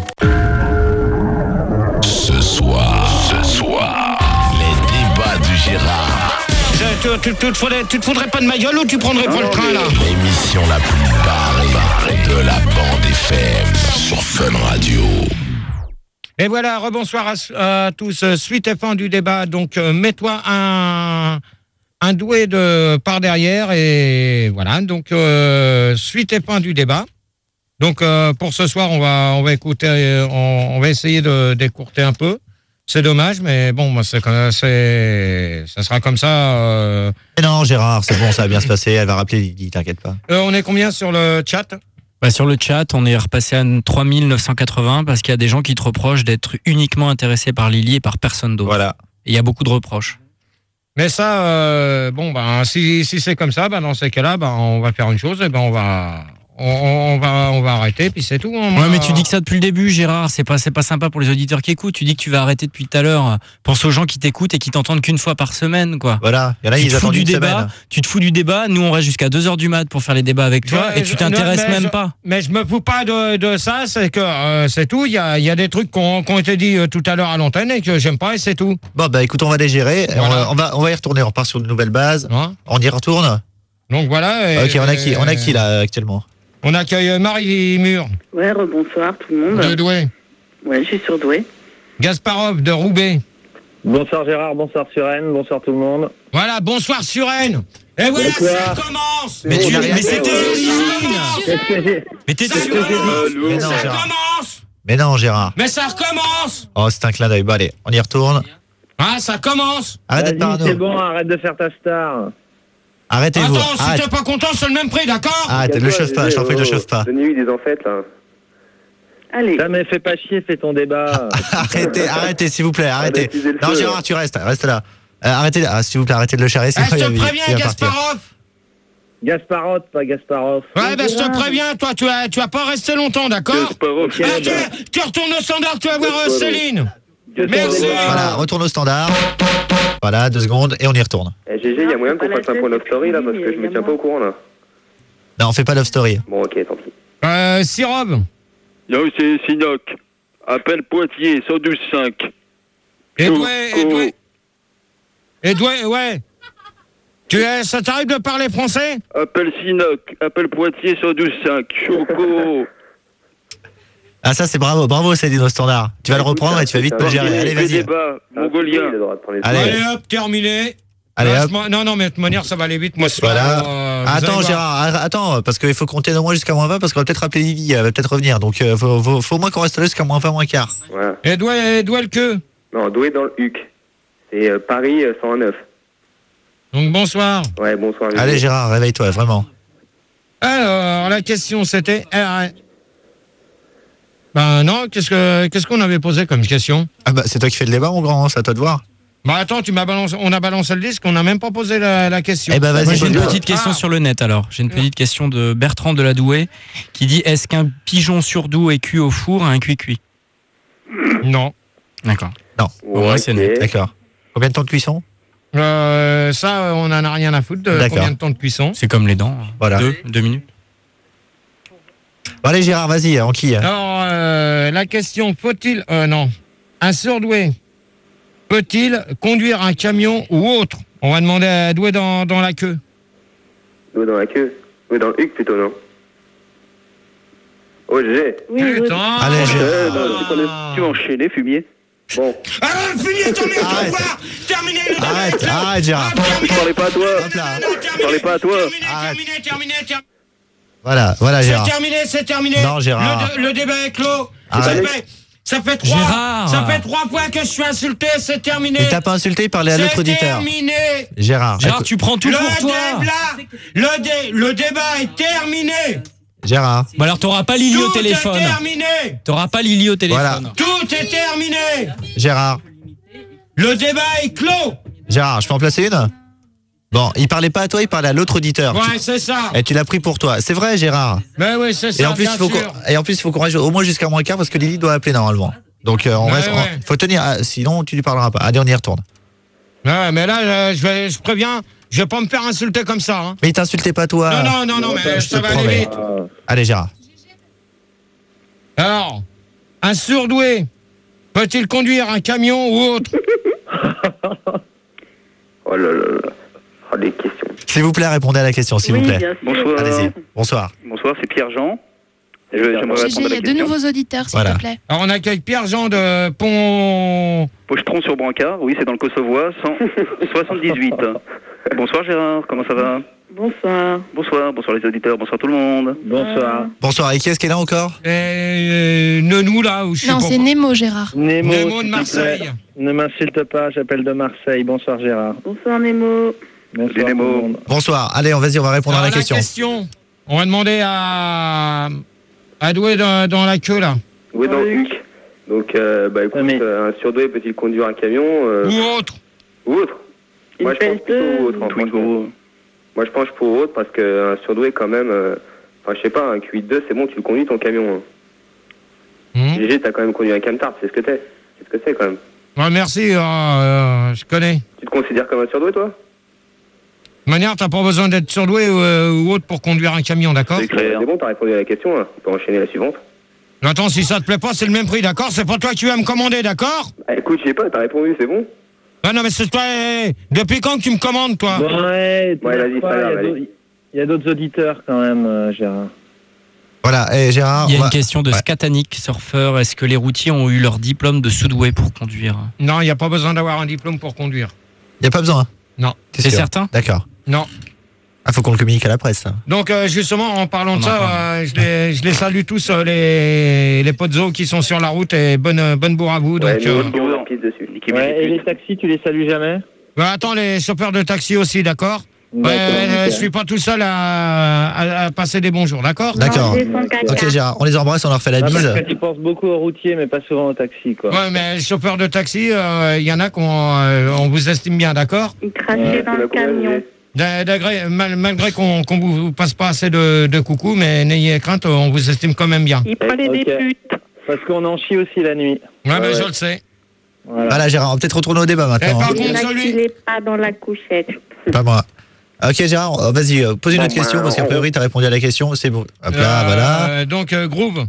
Ce soir, ce soir, les débats du Gérard. Tu, tu, tu, te faudrais, tu te foudrais pas de ma gueule ou tu prendrais pas le train là? L'émission la plus barrée de la bande F M sur Fun Radio. Et voilà, rebonsoir à, à tous. Suite et fin du débat. Donc, euh, mets-toi un, un doué de par derrière. Et voilà, donc, euh, suite et fin du débat. Donc, euh, pour ce soir, on va, on va écouter, euh, on, on va essayer de d'écourter un peu. C'est dommage, mais bon, moi, c'est, c'est, ça sera comme ça. Euh, Mais non, Gérard, c'est bon, ça va bien se passer. Elle va rappeler Lydie, t'inquiète pas. euh, on est combien sur le chat? Bah, sur le chat, on est repassé à trois mille neuf cent quatre-vingts parce qu'il y a des gens qui te reprochent d'être uniquement intéressés par Lily et par personne d'autre. Voilà. Et il y a beaucoup de reproches. Mais ça, euh, bon, ben, si, si c'est comme ça, ben, dans ces cas-là, ben, on va faire une chose, et ben, on va, on, on va, on va arrêter, puis c'est tout. On Ouais, va- mais tu dis que ça depuis le début, Gérard. C'est pas, c'est pas sympa pour les auditeurs qui écoutent. Tu dis que tu vas arrêter depuis tout à l'heure. Pense aux gens qui t'écoutent et qui t'entendent qu'une fois par semaine, quoi. Voilà. Il y en a, tu ils te fous attendent du une débat. semaine. Tu te fous du débat. Nous, on reste jusqu'à deux heures du mat pour faire les débats avec toi Je- et tu je- t'intéresses non, mais même je- pas. Mais je me fous pas de, de ça, c'est que euh, c'est tout. Il y a, il y a des trucs qui ont, qui ont été dit euh, tout à l'heure à l'antenne et que j'aime pas et c'est tout. Bon, bah écoute, on va les gérer. Et Voilà. On, on va, on va y retourner. On repart sur de nouvelles bases. Hein On y retourne. Donc voilà. et- Ok, on a qui, on a qui là actuellement? On accueille Marie Mur Ouais, rebonsoir tout le monde. de Douai, Ouais, je suis surdouée. Gasparov de Roubaix. Bonsoir Gérard, bonsoir Suren, bonsoir tout le monde. Voilà, bonsoir Suren. Et voilà, Bonsoir. ça commence. Mais tu n'as rien mais fait. c'est tes origines. Qu'est-ce que j'ai Mais t'es Ça sûr commence. Mais non, Ça Gérard. commence. Mais non, Gérard. Mais ça recommence. Oh, c'est un clin d'œil. Bon, allez, on y retourne. Ah, ça commence. Arrête d'être Vas-y, parano. c'est bon, arrête de faire ta star. Arrêtez-vous. Attends, si Arrête. t'es pas content, c'est le même prix, d'accord? Arrête, le chauffe pas. Je t'en prie, le chauffe pas. Donnez-lui des enfêtes, là. Allez. Ça mais fais pas chier, fais ton débat. Arrêtez, arrêtez, s'il vous plaît, arrêtez. diffuser le Non, feu, Gérard, tu restes, reste là. Euh, arrêtez, ah, s'il vous plaît, arrêtez de le charrer. Eh, sinon je il va- te il préviens, va partir. Gasparov. Gasparov, pas Gasparov. Ouais, ben je te préviens, toi, tu vas, tu vas pas rester longtemps, d'accord? Gasparov, Ok, Ah, tu, bah. tu retournes au standard, tu vas voir euh, Céline. Merci. Voilà, retourne au standard. Voilà, deux secondes et on y retourne. Eh, G G, il y a moyen qu'on fasse un point Love Story, là, parce que je me tiens pas au courant, là. Non, on fait pas Love Story. Bon, ok, tant pis. Euh, Sirob. Yo, c'est Sinoc. Appel Poitiers, cent douze cinq. Edoué, Edoué. Edoué, ouais. Tu es, ça t'arrive de parler français? Appel Sinoc. Appel Poitiers, cent douze cinq. Choco. Ah, ça, c'est bravo, bravo, Céline au standard. Tu vas le reprendre et tu vas vite me le gérer. Allez, vas-y. Débat, mongolien. Allez. Allez, hop, terminé. Allez, Ah, hop. je m'en- Non, non, mais de toute manière, ça va aller vite. Moi, ce soir, Voilà. euh, vous allez Attends, voir. Gérard, ar- attends, parce qu'il faut compter au moins jusqu'à moins vingt, parce qu'on va peut-être rappeler Lily, elle va peut-être revenir. Donc, euh, faut, faut, faut au moins qu'on reste là jusqu'à moins vingt, moins quart. Voilà. Edoué, Edoué le queue. Non, Douai dans le Huc. C'est euh, Paris euh, cent neuf. Donc, bonsoir. Ouais, bonsoir. G G. Allez, Gérard, réveille-toi, vraiment. Alors, la question, c'était... euh, Ben non, qu'est-ce que qu'est-ce qu'on avait posé comme question? Ah bah, c'est toi qui fais le débat, mon grand, c'est à toi de voir. Bah attends, tu m'as balancé, on a balancé le disque, on n'a même pas posé la, la question. Eh ben, vas-y, Moi, j'ai une pose-la. petite question Ah. sur le net alors. J'ai une petite question de Bertrand de la Douai qui dit est-ce qu'un pigeon surdoué cuit au four a un cuit-cuit? Non. D'accord. Non. Bon, ouais, c'est net. D'accord. Combien de temps de cuisson? Euh, ça, on en a rien à foutre de D'accord. combien de temps de cuisson. C'est comme les dents. Voilà. Deux, deux minutes. Bon, allez, Gérard, vas-y, en qui? Alors, euh, la question, faut-il... Euh, non. Un surdoué peut-il conduire un camion ou autre? On va demander à Doué dans, dans la queue. Douai dans la queue. Oui, dans le Huc plutôt, non? Oh, G. Oui, Putain. Allez, Euh, Gérard. non, tu connais- tu vas enchaîner, fumier. Bon. Ah, fini ton micro-voir. Terminé le débat. Arrête, arrête, Gérard. Je parlais pas à toi. Hop là. Je parlais pas à toi. Terminé, terminé, terminé. Voilà, voilà, C'est Gérard. terminé, c'est terminé. Non, Gérard. Le, le débat est clos. Ça Arrête. fait, ça fait trois. Gérard. Ça fait trois fois que je suis insulté. C'est terminé. Il t'a pas insulté, il parlait à l'autre C'est auditeur. terminé. Gérard. Gérard, écoute- tu prends tout Le pour toi. débat, le, dé, le débat est terminé. Gérard. Bon alors t'auras pas Lily au Tout téléphone. est terminé. T'auras pas Lily au téléphone. Voilà. Tout est terminé. Gérard. Le débat est clos. Gérard, je peux en placer une? Bon, il parlait pas à toi, il parlait à l'autre auditeur. Ouais, c'est ça. Et tu l'as pris pour toi. C'est vrai, Gérard. Ben oui, c'est ça. Et en plus, il bien faut sûr. qu'on, et en plus, il faut qu'on reste au moins jusqu'à moins quart parce que Lily doit appeler normalement. Donc, euh, on Ouais, reste, ouais. on- faut tenir, ah, sinon tu lui parleras pas. Allez, on y retourne. Ouais, mais là, euh, je, vais, je préviens, je vais pas me faire insulter comme ça. Hein. Mais il t'insultait pas toi. Non, non, non, non, mais je te ça va aller promets. vite. Allez, Gérard. Alors, un surdoué peut-il conduire un camion ou autre? Oh là là là. Oh, les questions. S'il vous plaît, répondez à la question, s'il Oui, vous plaît. bien sûr. Bonsoir. Allez-y. Bonsoir. Bonsoir, c'est Pierre-Jean. Je- J'aimerais Gégé, répondre à il y la a deux question. nouveaux auditeurs, s'il Voilà. te plaît. Alors, on accueille Pierre-Jean de Pont... Pochetron sur Brancard, oui, c'est dans le Kosovois, cent soixante-dix-huit. Bonsoir Gérard, comment ça va? Bonsoir. Bonsoir, bonsoir les auditeurs, bonsoir tout le monde. Bonsoir. Bonsoir. Et qui est-ce qui est là encore? Euh, Nenou, là, où je suis Non, pas- c'est Nemo, Gérard. Nemo, Nemo de s'il te Marseille. plaît. Ne m'insulte pas, j'appelle de Marseille. Bonsoir Gérard. Bonsoir Nemo. Bonsoir Salut, Nemo. tout le monde. Bonsoir. Allez, on vas-y, on va répondre Alors, à la question. On va demander à... à Doué dans, dans la queue, là. Oui, dans le Huc. Donc, euh, bah écoute, Mais- euh, un surdoué peut-il conduire un camion euh, Ou autre. ou autre? Moi, je pense plutôt autre. hein, franchement. Twingo. Moi, je pense pour autre parce qu'un surdoué, quand même, euh, enfin, je sais pas, un Q huit deux, c'est bon, tu le conduis ton camion. Hein. Hum. Gégé, t'as quand même conduit un camtar, c'est ce que t'es. C'est ce que c'est quand même. Ouais, merci, euh, euh, je connais. Tu te considères comme un surdoué, toi? De toute manière, t'as pas besoin d'être surdoué ou, euh, ou autre pour conduire un camion, d'accord? C'est clair. C'est bon, t'as répondu à la question, hein. On peut enchaîner la suivante. Attends, si ça te plaît pas, c'est le même prix, d'accord? C'est pas toi qui vas me commander, d'accord? Ah, écoute, je sais pas, t'as répondu, c'est bon? Ah non, mais c'est toi... eh, depuis quand que tu me commandes, toi? Bon, ouais, Ouais, vas-y, t'énerve pas pas, grave, il y a allez. d'autres- il y a d'autres auditeurs quand même, euh, Gérard. Voilà. Et Gérard. Il y a on une va- question de Ouais. Scatanic, surfeur. Est-ce que les routiers ont eu leur diplôme de soudoué pour conduire? Non, il n'y a pas besoin d'avoir un diplôme pour conduire. Y a pas besoin. Non. T'es C'est sûr? certain? D'accord. Non. Ah, faut qu'on le communique à la presse. Ça. Donc, euh, justement, en parlant de On ça, entend. euh, je, les, je les salue tous, euh, les, les potes qui sont sur la route, et bonne, euh, bonne bourre à vous. Donc, Ouais, euh, nous, on en piste dessus. Niquez Ouais, mes et les putes. taxis, tu les salues jamais? bah, attends, les chauffeurs de taxi aussi, d'accord? Ouais, D'accord, euh, ok. je suis pas tout seul à, à- à passer des bons jours, d'accord? D'accord. J'ai son caca. Ok, Gérard. On les embrasse, on leur fait la Ah, bise. parce que tu penses beaucoup aux routiers, mais pas souvent aux taxis, quoi. Ouais, mais les chauffeurs de taxi, euh, il y en a qu'on euh, on vous estime bien, d'accord? Il crachait Ouais, dans Tu le l'as combien, camion. Gégé? D'a- d'agré- mal- Malgré qu'on qu'on vous passe pas assez de, de coucou, mais n'ayez crainte, on vous estime quand même bien. Il prenait Ok. des putes. Parce qu'on en chie aussi la nuit. Ouais, mais ouais. je le sais. Voilà. Voilà, Gérard. On va peut-être retourner au débat Eh, maintenant. par hein. contre, celui... Il est pas dans la couchette. Pas moi. Ok, Gérard. euh, Vas-y, euh, pose une autre Bon, question bah, parce qu'a on- priori, t'as répondu à la question. C'est bon. Hop là, Euh, voilà. Donc, euh, Groove.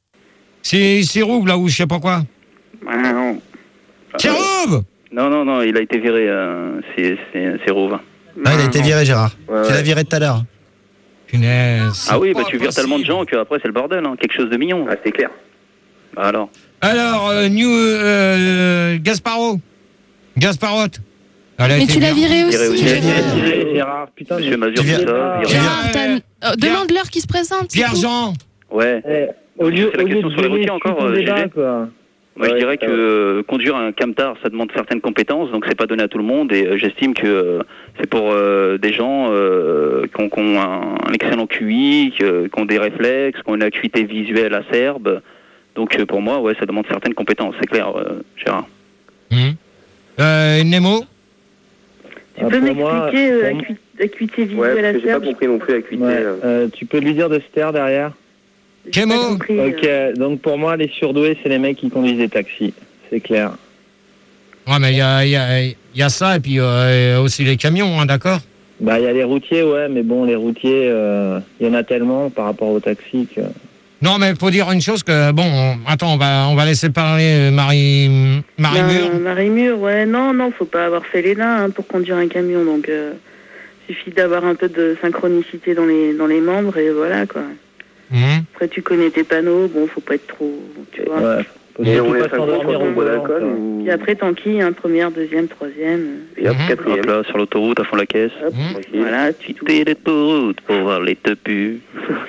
C'est c'est Rouve, là, ou je sais pas quoi. Ah, non. C'est Rouve! Non, non, non, il a été viré, euh, c'est c'est- c'est Rouve. Ah, il a été viré, Gérard. Ouais, Tu ouais. l'as viré tout à l'heure. Punaise. Ah oui, bah pas tu vires possible. tellement de gens qu'après c'est le bordel, hein. Quelque chose de mignon. Ah, c'est clair. Bah alors. Alors, euh, New euh, Gasparo. Gasparot. Elle a Mais été tu l'as viré Viré aussi, aussi. Gérard. Gérard, Gérard, putain, Monsieur mais... Mazur, Tu viens- tout ça. viré. Gérard, t'as- Euh, euh, demande-leur qui se présente. c'est tout. Pierre-Jean. Ouais. Eh, au lieu, C'est la au lieu question de sur les gêner, routiers encore, suis ton euh, débat, Gégé. quoi. Moi, je Ouais, dirais que ça va. euh, conduire un camtar, ça demande certaines compétences, donc c'est pas donné à tout le monde. Et euh, j'estime que euh, c'est pour euh, des gens euh, qui ont, qui ont un, un excellent Q I, qui, euh, qui ont des réflexes, qui ont une acuité visuelle acerbe. Donc euh, pour moi, ouais, ça demande certaines compétences, c'est clair, euh, Gérard. Hum. Euh, Nemo. Tu Ah, peux pour moi, m'expliquer euh, pour- acu- acuité Ouais, visuelle parce à que j'ai pas serbe? compris non plus l'acuité. Ouais, euh. euh, tu peux lui dire de se taire derrière? J'ai pas Kémo. compris, euh. Ok, donc pour moi, les surdoués, c'est les mecs qui conduisent des taxis. C'est clair. Ouais, mais il y a, il y, a, il y a ça, et puis euh, aussi les camions, hein, d'accord? Bah, il y a les routiers, ouais, mais bon, les routiers, euh, il y en a tellement par rapport aux taxis que... Non, mais faut dire une chose que, bon, on- attends, on va, on va laisser parler euh, Marie, Marie Ben, Mur. Marie Mur, ouais, non, non, faut pas avoir fait les nains hein, pour conduire un camion, donc euh, Il suffit d'avoir un peu de synchronicité dans les, dans les membres et voilà, quoi. Mmh. Après, tu connais tes panneaux, bon, faut pas être trop, tu vois. Ouais. Et on Faut est pas s'endormir au bois volant, d'alcool quoi. ou... Puis après, t'enquilles, hein, première, deuxième, troisième. Et hop, Mhm. quatrième. Hop là, sur l'autoroute, à fond la caisse. Hop, Tranquille. voilà, tu tout. Quitter l'autoroute pour voir les tepus.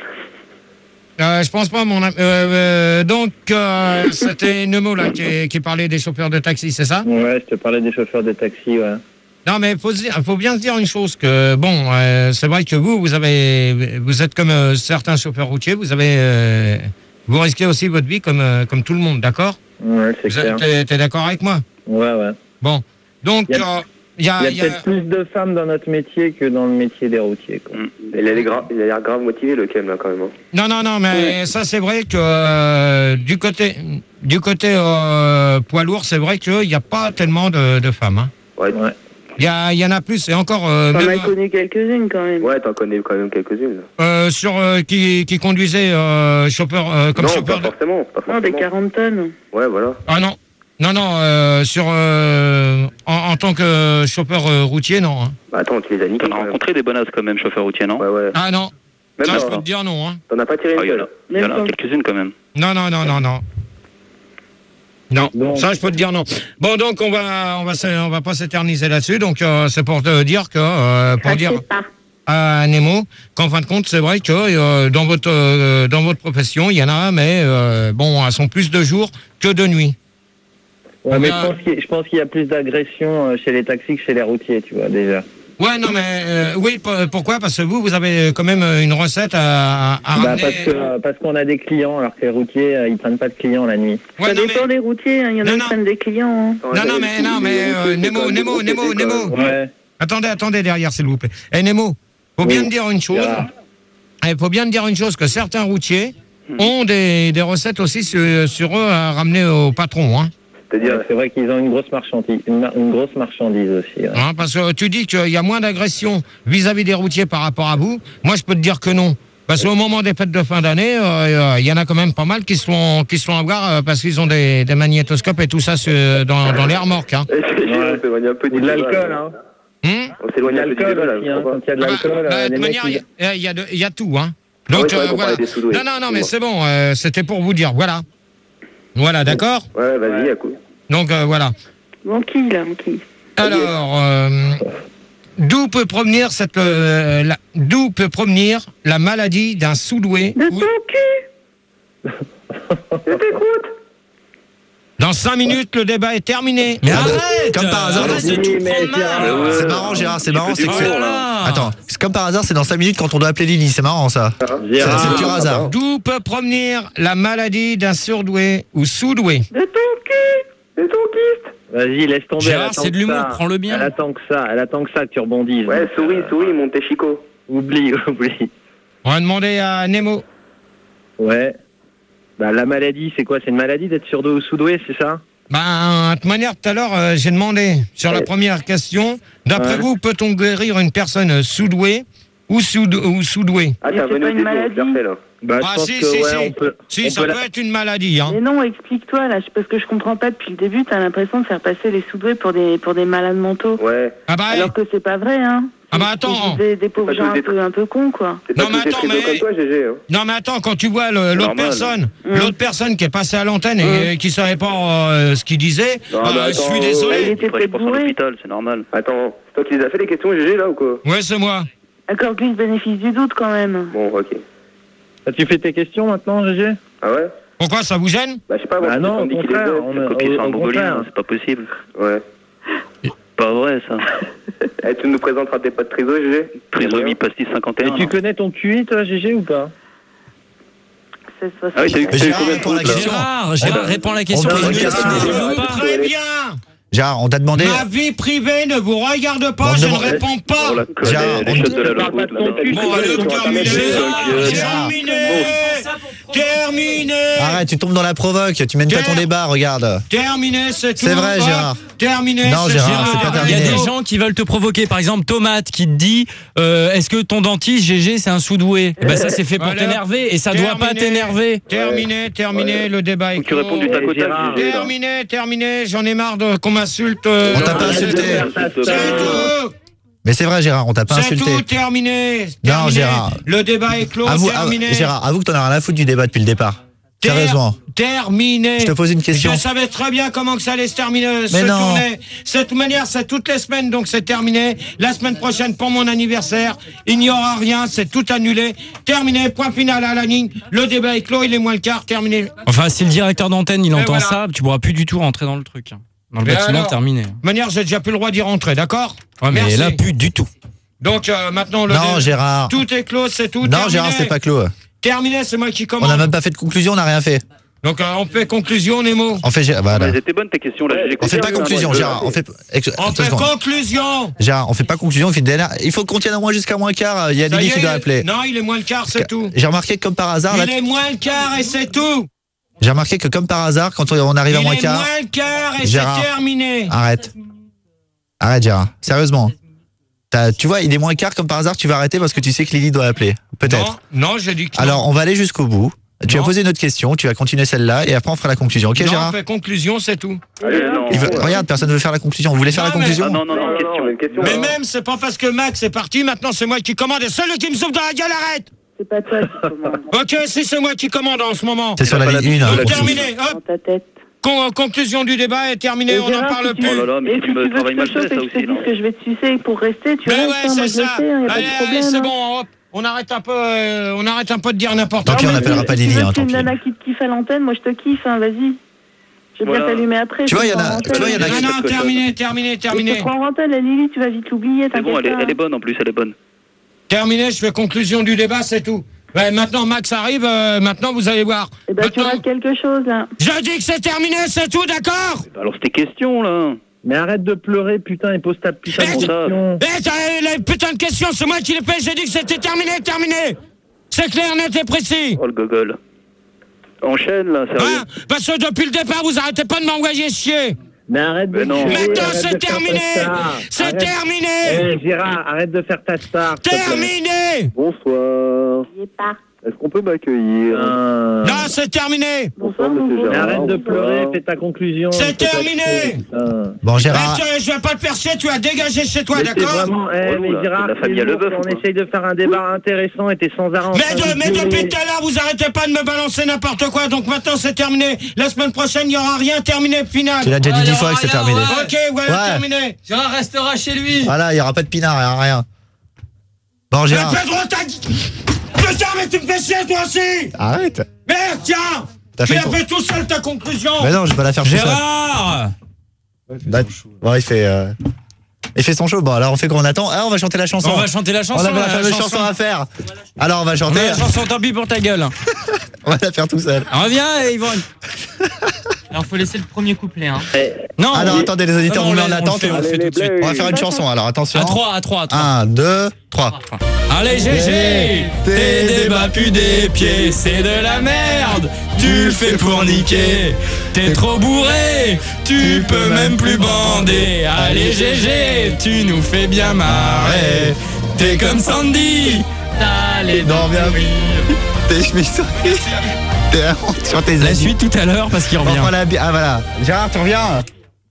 Euh, je pense pas, mon ami. Euh, euh, donc, euh, c'était Nemo là qui, qui parlait des chauffeurs de taxi, c'est ça? Ouais, je te parlais des chauffeurs de taxi, ouais. Non, mais faut, se dire- faut bien se dire une chose que bon, euh, c'est vrai que vous, vous avez, vous êtes comme euh, certains chauffeurs routiers, vous avez, euh, vous risquez aussi votre vie comme euh, comme tout le monde, d'accord? Ouais, c'est Vous clair. êtes- T'es t'es d'accord avec moi? Ouais, ouais. Bon, donc Il y a- euh, il y a, Il y a il y a- peut-être plus de femmes dans notre métier que dans le métier des routiers, quoi. Il a l'air gra- il a l'air grave motivé, le Kem, là, quand même. hein. non, non, non, mais ça c'est vrai que euh, du côté du côté euh, poids lourd, c'est vrai qu'il n'y a pas tellement de, de femmes. Hein. Ouais. Ouais. Il y, a- il y en a plus, et encore euh, T'en même, as connu quelques-unes, quand même. Ouais, t'en connais quand même quelques-unes. euh, sur euh, qui, qui conduisait euh, chauffeur euh, comme non, chauffeur. pas de- forcément, pas Non, des forcément. quarante tonnes. Ouais, voilà. Ah non, non, non, euh, sur euh, en, en tant que chauffeur euh, routier, non. Hein. Bah attends, tu les as niqués. T'en as rencontré des bonasses quand même, chauffeur routier, non? Ouais, ouais. Ah non, Même ça pas, je peux hein. te dire non. Hein. T'en as pas tiré Ah, une il y en seule. a, il y en a Même pas. quelques-unes quand même. Non, non, non, non, non. Non, Donc- ça je peux te dire non. Bon, donc on va, on va, se- on va pas s'éterniser là-dessus. Donc euh, c'est pour te dire que, euh, pour Ah, dire c'est pas. à Nemo qu'en fin de compte, c'est vrai que euh, dans votre, euh, dans votre profession, il y en a, mais euh, bon, elles sont plus de jour que de nuit. Ouais, mais Euh, je pense qu'il y a- je pense qu'il y a plus d'agression euh, chez les taxis que chez les routiers, tu vois, déjà. Ouais, non, mais euh, oui, p- pourquoi? Parce que vous, vous avez quand même une recette à, à Bah, ramener. parce que euh, parce qu'on a des clients, alors que les routiers, euh, ils prennent pas de clients la nuit. Ouais, Ça non, dépend mais, des routiers, hein. Il y en a Non, qui non. prennent des clients. hein. non, non, mais, non, mais euh, Nemo, Nemo, Nemo, Nemo. Ouais. Attendez, attendez derrière, s'il vous plaît. Eh, Nemo, faut bien Oui. me dire une chose. Gérard. Il faut bien me dire une chose, que certains routiers ont des, des recettes aussi sur, sur eux à ramener au patron. Hein. C'est-à-dire, Ouais, c'est vrai qu'ils ont une grosse marchandise, une, mar- une grosse marchandise aussi. ouais. Hein, parce que tu dis qu'il y a moins d'agression vis-à-vis des routiers par rapport à vous. Moi, je peux te dire que non. Parce qu'au moment des fêtes de fin d'année, euh, il y en a quand même pas mal qui se font, qui se font avoir euh, parce qu'ils ont des, des magnétoscopes et tout ça sur- dans, dans les remorques. Hein. on s'éloigne un peu du Ou de débat, l'alcool, là. hein. Hum On s'éloigne un peu du L'alcool débat, là. aussi, hein. je crois Quand il y a de Ah bah, l'alcool, bah, euh, de les toute mecs, manière, il ils- y, a- il y a de- il y a tout. Hein. Ah Donc, ouais, c'est vrai euh, qu'on voilà. parlait des sous-doués. Non, non, non, mais c'est bon. euh, C'était pour vous dire. Voilà. Voilà, d'accord. Ouais, vas-y, à coup. Donc, euh, voilà. Mon qui, là, mon qui. Alors, euh, d'où peut provenir cette, euh, la- d'où peut provenir la maladie d'un sous-doué? De ou- ton cul. Je t'écoute. Dans cinq minutes, le débat est terminé. Mais arrête Comme par hasard, arrête dans- de tout Oui, mais prendre mal. Gérard, Ouais, C'est marrant, Gérard, c'est marrant, Tu c'est peux que du c'est... cours, là. Attends, c'est comme par hasard, c'est dans cinq minutes quand on doit appeler Lily, c'est marrant ça. C'est Gérard, c'est le pur hasard. D'où peut provenir la maladie d'un surdoué ou sous-doué? De ton cul. Et ton kyste. Vas-y, laisse tomber. Gérard, elle attend c'est de que l'humour, ça. prends-le bien. Elle attend que ça, elle attend que ça que tu rebondisses. Ouais, Donc, souris, euh, souris, monte Chico. Oublie, oublie. On va demander à Nemo. Ouais. Bah, la maladie, c'est quoi? C'est une maladie d'être surdoué ou sous-doué, c'est ça? Ben, de toute manière, tout à l'heure, euh, j'ai demandé sur la Ouais. première question, d'après Ouais. vous, peut-on guérir une personne sous-douée ou sous- ou sous-douée? Ah, Mais t'as c'est venu pas au une début, maladie. parfait, là. Bah, Ah, je pense si, que, si, ouais, si. on peut. Si, on ça peut peut la- être une maladie. Hein. Mais non, explique-toi, là, parce que je comprends pas depuis le début, t'as l'impression de faire passer les sous-doués pour des, pour des malades mentaux. Ouais. Ah bah, Alors que c'est pas vrai, hein. Ah bah, C'est- attends. c'est Des, des pauvres Pas gens tous un des- peu, un peu cons, quoi. C'est pas Non, mais tous des attends, trisos mais- comme toi, G G. Hein. non mais attends, quand tu vois le- l'autre normal. personne, Mmh. l'autre personne qui est passée à l'antenne et Mmh. qui savait pas euh, ce qu'il disait, Non, bah, mais je attends, suis Il désolé. était Il faut aller peut-être pour son bourré. hôpital, c'est normal. Attends, c'est toi qui les as fait les questions, G G, là, ou quoi? Ouais, c'est moi. Accorde-lui le bénéfice du doute, quand même. Bon, ok. Ah, tu fais tes questions maintenant, G G? Ah ouais? Pourquoi ça vous gêne? Bah, je sais pas, moi, Bah je non, me au dis qu'il les contraire, a. on Le a- coquille au- sur un au bobolien, contraire. c'est pas possible. Ouais. Pas vrai, ça. Eh, tu nous présenteras tes potes trisos, G G? Trisomie pastis cinquante et Et un. tu non. connais ton Q I, toi, G G, ou pas? C'est Ah oui, t'as eu, t'as eu Gérard, combien de réponds à la fautes, là question. Gérard, Gérard, réponds à la question. On Les donne nuits, une tu question. ne les veux Oui, pas. très bien. Gérard, on t'a demandé... Ma vie privée ne vous regarde pas, On je ne demande- réponds pas. On la connaît, Gérard, les on- shots de la parle pas logo, de ton tout ça. cul, Bon, c'est allez, quoi, terminé. Gérard, Gérard. Terminé. Terminé. Arrête, tu tombes dans la provoque, tu mènes pas ton débat, regarde. Terminé, c'est tout. C'est vrai, Hop, Gérard. Terminé. Non, c'est Gérard, c'est pas Il y a terminé. des gens qui veulent te provoquer. Par exemple, Tomate qui te dit euh, est-ce que ton dentiste, G G, c'est un sous-doué? Eh ben, ça, c'est fait pour Voilà. t'énerver et ça doit pas Terminé. t'énerver. Terminé, terminé, le débat est Faut que tu clos. réponds du tac au tac, Gérard. G G, là. Terminé, terminé, j'en ai marre de qu'on m'insulte. euh, On t'a pas dans- insulté. C'est tout. Mais c'est vrai, Gérard, on t'a pas C'est insulté. tout, terminé. Non, terminé. Gérard. Le débat est clos, Avoue, terminé. avoue- Gérard, avoue que t'en as rien à foutre du débat depuis le départ. Ter- Sérieusement. Terminé. Je te pose une question. Je savais très bien comment que ça allait se terminer. Mais se non. tourner. De toute manière, c'est toutes les semaines, donc c'est terminé. La semaine prochaine, pour mon anniversaire, il n'y aura rien, c'est tout annulé. Terminé, point final à la ligne. Le débat est clos, il est moins le quart, terminé. Enfin, si le directeur d'antenne il Et entend voilà. ça, tu pourras plus du tout rentrer dans le truc. hein. Dans le Mais bâtiment, alors, terminé. De toute manière, j'ai déjà plus le droit d'y rentrer, d'accord? Ouais, mais Merci. là, plus du tout. Donc euh, maintenant, le Non, dé- Gérard. tout est clos, c'est tout. Non, terminé. Gérard, c'est pas clos. Terminé, c'est moi qui On commande. n'a même pas fait de conclusion, on n'a rien fait. Donc euh, on fait conclusion, Nemo. On fait, Gé- voilà. Elles étaient bonnes tes questions là. j'ai On fait pas compris. conclusion, Gérard. On fait. ex- On deux fait secondes. conclusion. Gérard, on fait pas conclusion, on fait une dernière. Il faut qu'on tienne au moins jusqu'à moins quart. Il y a Ça y Lily est, qui doit appeler. Non, il est moins le quart, c'est tout. J'ai remarqué que comme par hasard, là, Il est moins le quart et c'est tout. j'ai remarqué que comme par hasard, quand on arrive à Il moins est quart. moins le quart et Gérard. c'est terminé. Arrête. Arrête, Gérard. Sérieusement. T'as- tu vois, il est moins quart comme par hasard, tu vas arrêter parce que tu sais que Lily doit appeler. Peut-être. Non, non, j'ai dit que non. Alors, on va aller jusqu'au bout. Tu Non. vas poser une autre question, tu vas continuer celle-là et après on fera la conclusion. Ok, non, Gérard? on fait conclusion, c'est tout. Allez, non. Il veut- Regarde, personne ne veut faire la conclusion. Vous voulez faire Non, la mais- conclusion? Ah, non, non, non, question. Mais même, c'est pas parce que Max est parti, maintenant c'est moi qui commande et celui qui me souffle dans la gueule, arrête. C'est pas toi qui commande. Ok, si c'est moi qui commande en ce moment. C'est sur la ligne un. Donc, hein. terminé, hop. Dans ta tête. Con- conclusion du débat est terminée, Et on n'en Gérard, parle si tu- plus. Oh là là, mais Et si si tu me tu veux travailles que mal, je je te laisse chauffe ça et que je te aussi. dise là. que je vais te sucer pour rester, tu Mais restes, ouais, hein, moi c'est je le ça. sais, il n'y a Allez, pas de allez, problème. c'est hein. bon, hop. On arrête un peu, euh, on arrête un peu de dire n'importe Tant quoi. pis, on n'appellera pas Si Lily, tu veux hein, que tant une pis. nana qui te kiffe à l'antenne, moi je te kiffe, hein, vas-y. Je vais Voilà. bien t'allumer après. Tu vois, je il y en te a- prends en tu vois, il y en a antenne. Non, non, terminé, terminé, Et je terminé. te prends en antenne, la Lily, tu vas vite l'oublier, C'est bon, t'inquiète elle est, pas. elle est bonne en plus, elle est bonne. Terminé, je fais conclusion du débat, c'est tout. Ouais, maintenant Max arrive, euh, maintenant vous allez voir. Eh ben, tu Maintenant- rates quelque chose, là. Je dis que c'est terminé, c'est tout, d'accord? Bah alors c'était question là. Mais arrête de pleurer, putain, et pose ta putain de Eh, question. Eh, t'as la putain de question, c'est moi qui l'ai fait, j'ai dit que c'était terminé, terminé. C'est clair, net et précis. Oh le gogol. Enchaîne là, sérieux. Hein? Parce que depuis le départ, vous arrêtez pas de m'envoyer chier. Mais arrête de Mais non. crier, Maintenant, arrête c'est de faire ta terminé. star. C'est Arrête- terminé. Eh, Gérard, arrête de faire ta star. s'il te plaît. Terminé. Bonsoir. N'y est pas. Est-ce qu'on peut m'accueillir? Putain. Non, c'est terminé. Bonsoir, monsieur Mais Gérard. arrête de Bonsoir. pleurer, fais ta conclusion. C'est fais ta terminé. chose, putain. Bon, Eh, Gérard. je, je vais pas te faire chier, tu vas dégager chez toi, Mais c'est d'accord? vraiment, eh, Oh, mais là, Gérard, c'est la famille c'est à lourd, Leboeuf, on quoi. essaye de faire un débat intéressant et t'es sans arrêt en Mais, train de- de mais gueuler. depuis tout à l'heure, vous arrêtez pas de me balancer n'importe quoi, donc maintenant c'est terminé. La semaine prochaine, il n'y aura rien, terminé, final. Tu l'as déjà dit Ouais, dix il y fois aura que c'est rien, terminé. ouais. Ok, voilà, Ouais. terminé. Gérard restera chez lui. Voilà, il n'y aura pas de pinard, il n'y aura rien. Bon, Mais Gérard. Pedro, t'as... Putain, mais tu me fais chier, toi aussi. Arrête. Merde, tiens. T'as Tu fait l'as ton- fait tout seul, ta conclusion. Mais non, je vais pas la faire tout seul. Gérard Bah, bon, il fait. euh, Il fait son show. Bon, alors on fait qu'on attend. Ah, on va chanter la chanson. On va chanter la chanson. On avait la la fameuse chanson. chanson à faire. Alors on va On chanter. a la chanson, tant pis pour ta gueule. On va la faire tout seul. Reviens, Yvonne. Alors, faut laisser le premier couplet. Hein. Non, Alors on- attendez, les auditeurs, Non, on non, met en on le attente. fait, on le fait tout de suite. On va faire une chanson. Alors attention. À trois, à trois, à trois. un, deux, trois. Allez, G G, tes débats puent des pieds, c'est de la merde. Tu le fais pour niquer. T'es trop bourré, tu peux même plus bander. Allez, G G, tu nous fais bien marrer. T'es comme Sandy, t'as les dents bien oui. T'es chemise sur T'es sur tes La habits. suite tout à l'heure parce qu'il On revient. prend la bi- Ah voilà. Gérard, tu reviens.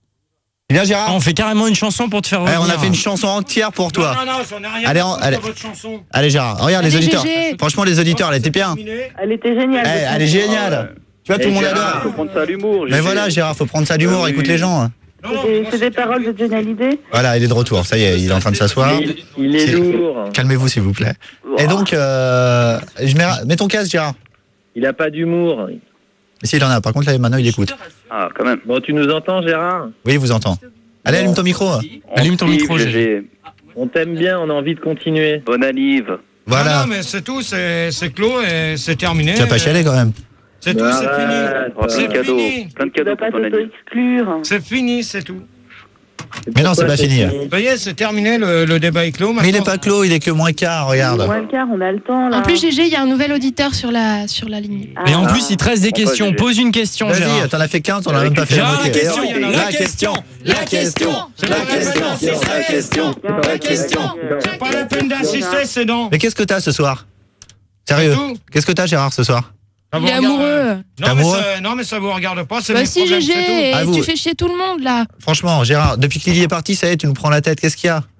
Tu viens, Gérard. On fait carrément une chanson pour te faire Eh, revenir. on a fait une chanson entière pour toi. Non, non, j'en ai rien Allez, à on- foutre allez. de votre chanson. Allez, Gérard. Regarde les Allez, auditeurs. G G. Franchement, les auditeurs, elle était bien. Elle était géniale. Eh, cette elle est chanson. géniale. Tu vois, tout le monde adore. Faut prendre ça à l'humour. Mais j'ai- voilà, Gérard, faut prendre ça d'humour. Euh, oui, Écoute oui. les gens. Non, non, C'est des- moi, C'est des paroles de Johnny Hallyday. Voilà, il est de retour. Ça y est, il est en train de s'asseoir. Il, il est C'est- lourd. Calmez-vous, s'il vous plaît. Et donc, euh, je mets, mets ton casque, Gérard. Il a pas d'humour. Mais s'il en a, par contre, là, maintenant, il écoute. Ah, quand même. Bon, tu nous entends, Gérard? Oui, il vous entend. Allez, allume ton micro. Allume ton On micro, kiffe, G G. G G. On t'aime bien, on a envie de continuer. Bonne anniv. Voilà. Non, non, mais c'est tout, c'est c'est clos et c'est terminé. Tu vas pas chialer quand même. C'est tout, c'est Arrête. fini. Oh, plein de C'est cadeaux. fini. Plein de Tu cadeaux vas pour pas ton anniv. t'auto-exclure. C'est fini, c'est tout. Mais non, c'est pas fini. Ça y est, c'est terminé, le, le débat est clos. Mais il est maintenant. pas clos, il est que moins quart, regarde. Moins le quart, on a le temps, là. En plus, G G, il y a un nouvel auditeur sur la, sur la ligne. Ah. Et en plus, il te reste des Pourquoi, questions. G G? Pose une question, Gérard. Vas-y, t'en as fait quinze, on a même pas fait Gérard, la moitié. question, il y en a la la question, la question, C'est la pas la peine question, d'insister. la question, la question. C'est pas la peine d'insister, c'est non. Mais qu'est-ce que t'as ce soir? Sérieux? C'est tout. Qu'est-ce que t'as, Gérard, ce soir? Ça Il vous est regarde- amoureux. Non mais, amoureux ça, non, mais ça vous regarde pas, c'est Bah mes si, problèmes, G G, c'est tout. Ah, et vous- tu fais chier tout le monde, là. Franchement, Gérard, depuis que Lily est partie, ça y est, tu nous prends la tête. Qu'est-ce qu'il y a?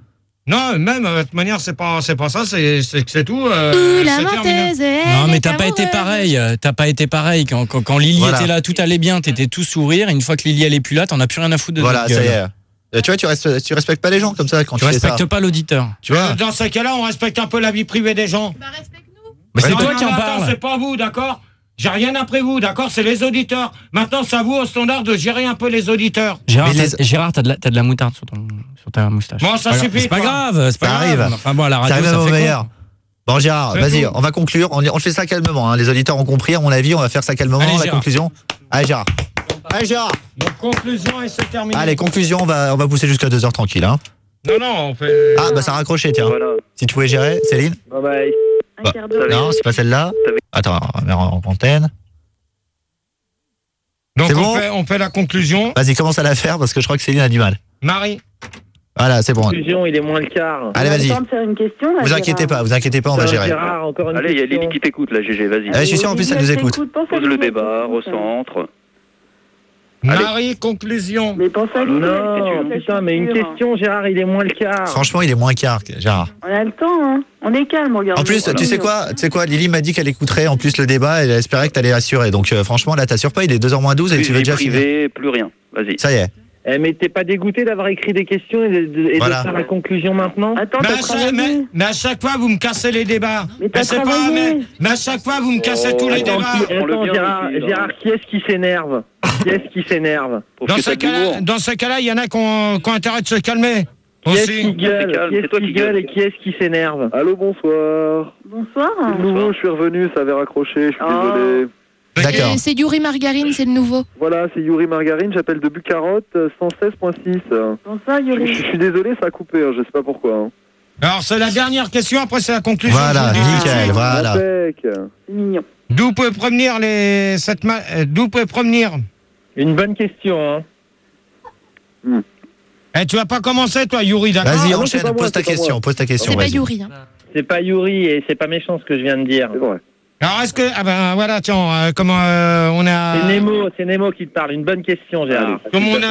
Non, même, de toute manière, c'est pas, c'est pas ça, c'est, c'est, c'est tout. Euh, Ouh, la c'est menteuse, terminé. elle Non, mais est t'as pas été amoureuse. pareil. T'as pas été pareil. Quand, quand, quand Lily Voilà. était là, tout allait bien, t'étais tout sourire. Et une fois que Lily elle est plus là, t'en as plus rien à foutre de Voilà, notre ça gueule. y est. Euh, Tu vois, tu, restes, tu respectes pas les gens comme ça quand Tu tu, fais ça. respectes pas l'auditeur. Tu vois Euh, Dans ces cas-là, on respecte un peu la vie privée des gens. Mais c'est Non, toi non, qui en attends, parles. C'est pas vous, d'accord? J'ai rien après vous, d'accord? C'est les auditeurs. Maintenant, c'est à vous, au standard, de gérer un peu les auditeurs. Gérard, Mais t'as, Gérard, t'as de, la, t'as de la moutarde sur, ton, sur ta moustache. Bon, ça C'est pas suffit, grave. C'est pas quoi. grave. C'est pas Ça grave. arrive. Enfin bon, à la Ça radio, arrive ça même au fait meilleur. con. Bon, Gérard, C'est vas-y, tout. on va conclure. On, on fait ça calmement. Hein. Les auditeurs ont compris, à mon avis, on va faire ça calmement. Allez, la Gérard. conclusion. Allez, Gérard. Allez, Gérard. Donc, conclusion, et c'est terminé. Allez, conclusion, on va, on va pousser jusqu'à deux heures tranquille. Hein. Non, non, on fait. Ah, bah ça a raccroché, tiens. Si tu pouvais gérer, Céline. Bye bye. Bah, non, c'est pas celle-là. Attends, on va mettre en antenne. Donc, C'est on, bon fait, on fait la conclusion. Vas-y, commence à la faire parce que je crois que Céline a du mal. Marie. Voilà, c'est bon. Conclusion, il est moins le quart. Allez, vas-y. On a le temps de faire une question, là, Vous inquiétez pas, vous inquiétez pas, on va gérer. Gérard, encore une Allez, il y a question. Lily qui t'écoute là, G G, vas-y. Ah, je suis sûr en plus elle nous écoute. Pose le débat, recentre. Marie, conclusion. Mais pense à lui. Non, putain, mais une question, Gérard, il est moins le quart. Franchement, il est moins quart, Gérard. On a le temps, hein. On est calme, regarde. En plus, tu sais quoi, tu sais quoi, Lily m'a dit qu'elle écouterait en plus le débat et elle espérait que t'allais assurer. Donc euh, franchement, là, t'assures pas, il est deux heures moins douze et Plus tu veux vie déjà finir. privée, plus rien. Vas-y. Ça y est. Eh, mais t'es pas dégoûté d'avoir écrit des questions et de, de- et Voilà. de faire la conclusion maintenant? Attends, Mais t'as à, chaque, travaillé. mais, mais à chaque fois, vous me cassez les débats. Mais t'as c'est pas, travaillé. mais, mais à chaque fois, vous me cassez tous les Attends, débats. qui- attends, Gérard, Gérard, qui est-ce qui s'énerve? Qui est-ce qui s'énerve? Dans ce cas-là, dans ce cas-là, il y en a qui ont, qui ont intérêt de se calmer. Qui est-ce Aussi. qui gueule? Qui est-ce qui gueule et qui est-ce qui s'énerve? Allô, bonsoir. Bonsoir. De nouveau, je suis revenu, ça avait raccroché, je suis désolé. D'accord. Et c'est Yuri Margarine, c'est le nouveau. Voilà, c'est Yuri Margarine, j'appelle de Bucarotte, cent seize virgule six. Bonsoir, Je, Yuri. je suis désolé, ça a coupé, hein, je sais pas pourquoi. Hein. Alors, c'est la dernière question, après c'est la conclusion. Voilà, je vous le dis. nickel, voilà. Impec. C'est mignon. D'où peut provenir les cette ma- euh, d'où peut provenir Une bonne question, hein. Eh, tu vas pas commencer, toi, Yuri, d'accord? Vas-y, non, enchaîne, c'est pas moi, pose ta c'est pas question, moi. pose ta question. C'est pas vas-y. Yuri. Hein. C'est pas Yuri et c'est pas méchant ce que je viens de dire. C'est vrai. Alors, est-ce que ah ben voilà, tiens, euh, comment euh, on a C'est Nemo, c'est Nemo qui te parle. Une bonne question, Gérard. comme on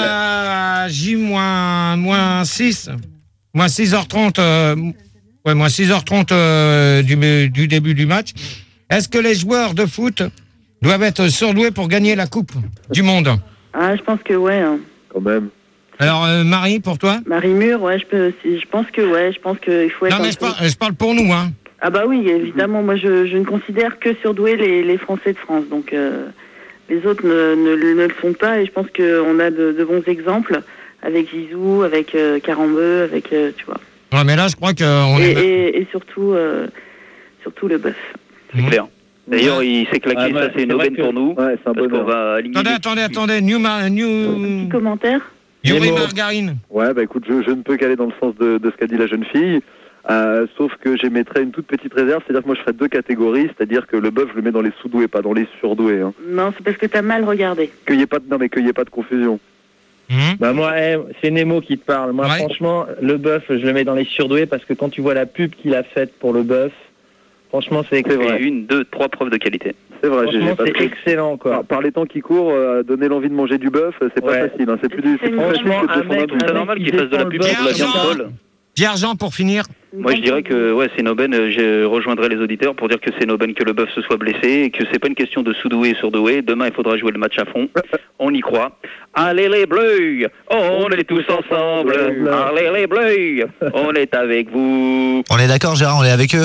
a J moins moins six, moins six heures trente, euh, ouais, moins six heures trente euh, du du début du match. Est-ce que les joueurs de foot doivent être surdoués pour gagner la Coupe du Monde? Ah, je pense que ouais. Hein. Quand même. Alors, euh, Marie, pour toi? Marie Mur, ouais, je peux. si- Je pense que ouais, je pense qu'il faut être. Non, mais un je peu- parle, je parle pour nous, hein. Ah bah oui, évidemment. Moi, je, je ne considère que surdoués les, les Français de France. Donc, euh, les autres ne, ne, ne le sont pas. Et je pense qu'on a de, de bons exemples avec Zizou, avec euh, Carambeu, avec, euh, tu vois. Ouais, mais là, je crois qu'on Et, est. et, et surtout, euh, surtout le bœuf. C'est clair. D'ailleurs, il s'est claqué, Ah, ouais, ça c'est une c'est vrai aubaine que- pour nous. Ouais, c'est un Parce qu'on bonheur. va aligner. Attendez, les- attendez, attendez. New, ma, new... Petit commentaire. Yuri Nemo. Margarine. Ouais, bah écoute, je, je ne peux qu'aller dans le sens de, de ce qu'a dit la jeune fille. Euh, sauf que j'émettrais une toute petite réserve, c'est-à-dire que moi je ferais deux catégories, c'est-à-dire que le bœuf je le mets dans les sous-doués, pas dans les surdoués. Hein. Non, c'est parce que t'as mal regardé. Qu'il y ait pas de, non mais qu'il y ait pas de confusion. Bah moi, eh, c'est Nemo qui te parle. Moi, Ouais. franchement, le bœuf, je le mets dans les surdoués parce que quand tu vois la pub qu'il a faite pour le bœuf, franchement, c'est C'est vrai. excellent. Et une, deux, trois preuves de qualité. C'est vrai, j'ai Franchement, pas c'est excellent, quoi. par, par les temps qui courent, euh, donner l'envie de manger du bœuf, c'est pas Ouais. facile. Hein. C'est plus du. C'est plus Franchement, facile que de un défendre mec- un bout. C'est normal qu'il fasse de la pub pour de la viande folle. Pierre Jean, pour finir. Moi, je dirais que ouais, c'est une aubaine. euh, Je rejoindrai les auditeurs pour dire que c'est une aubaine que le bœuf se soit blessé et que c'est pas une question de sous-doué et surdoué. Demain, il faudra jouer le match à fond. On y croit. Allez les Bleus, on est tous ensemble. Allez les Bleus, on est avec vous. On est d'accord, Gérard, on est avec eux.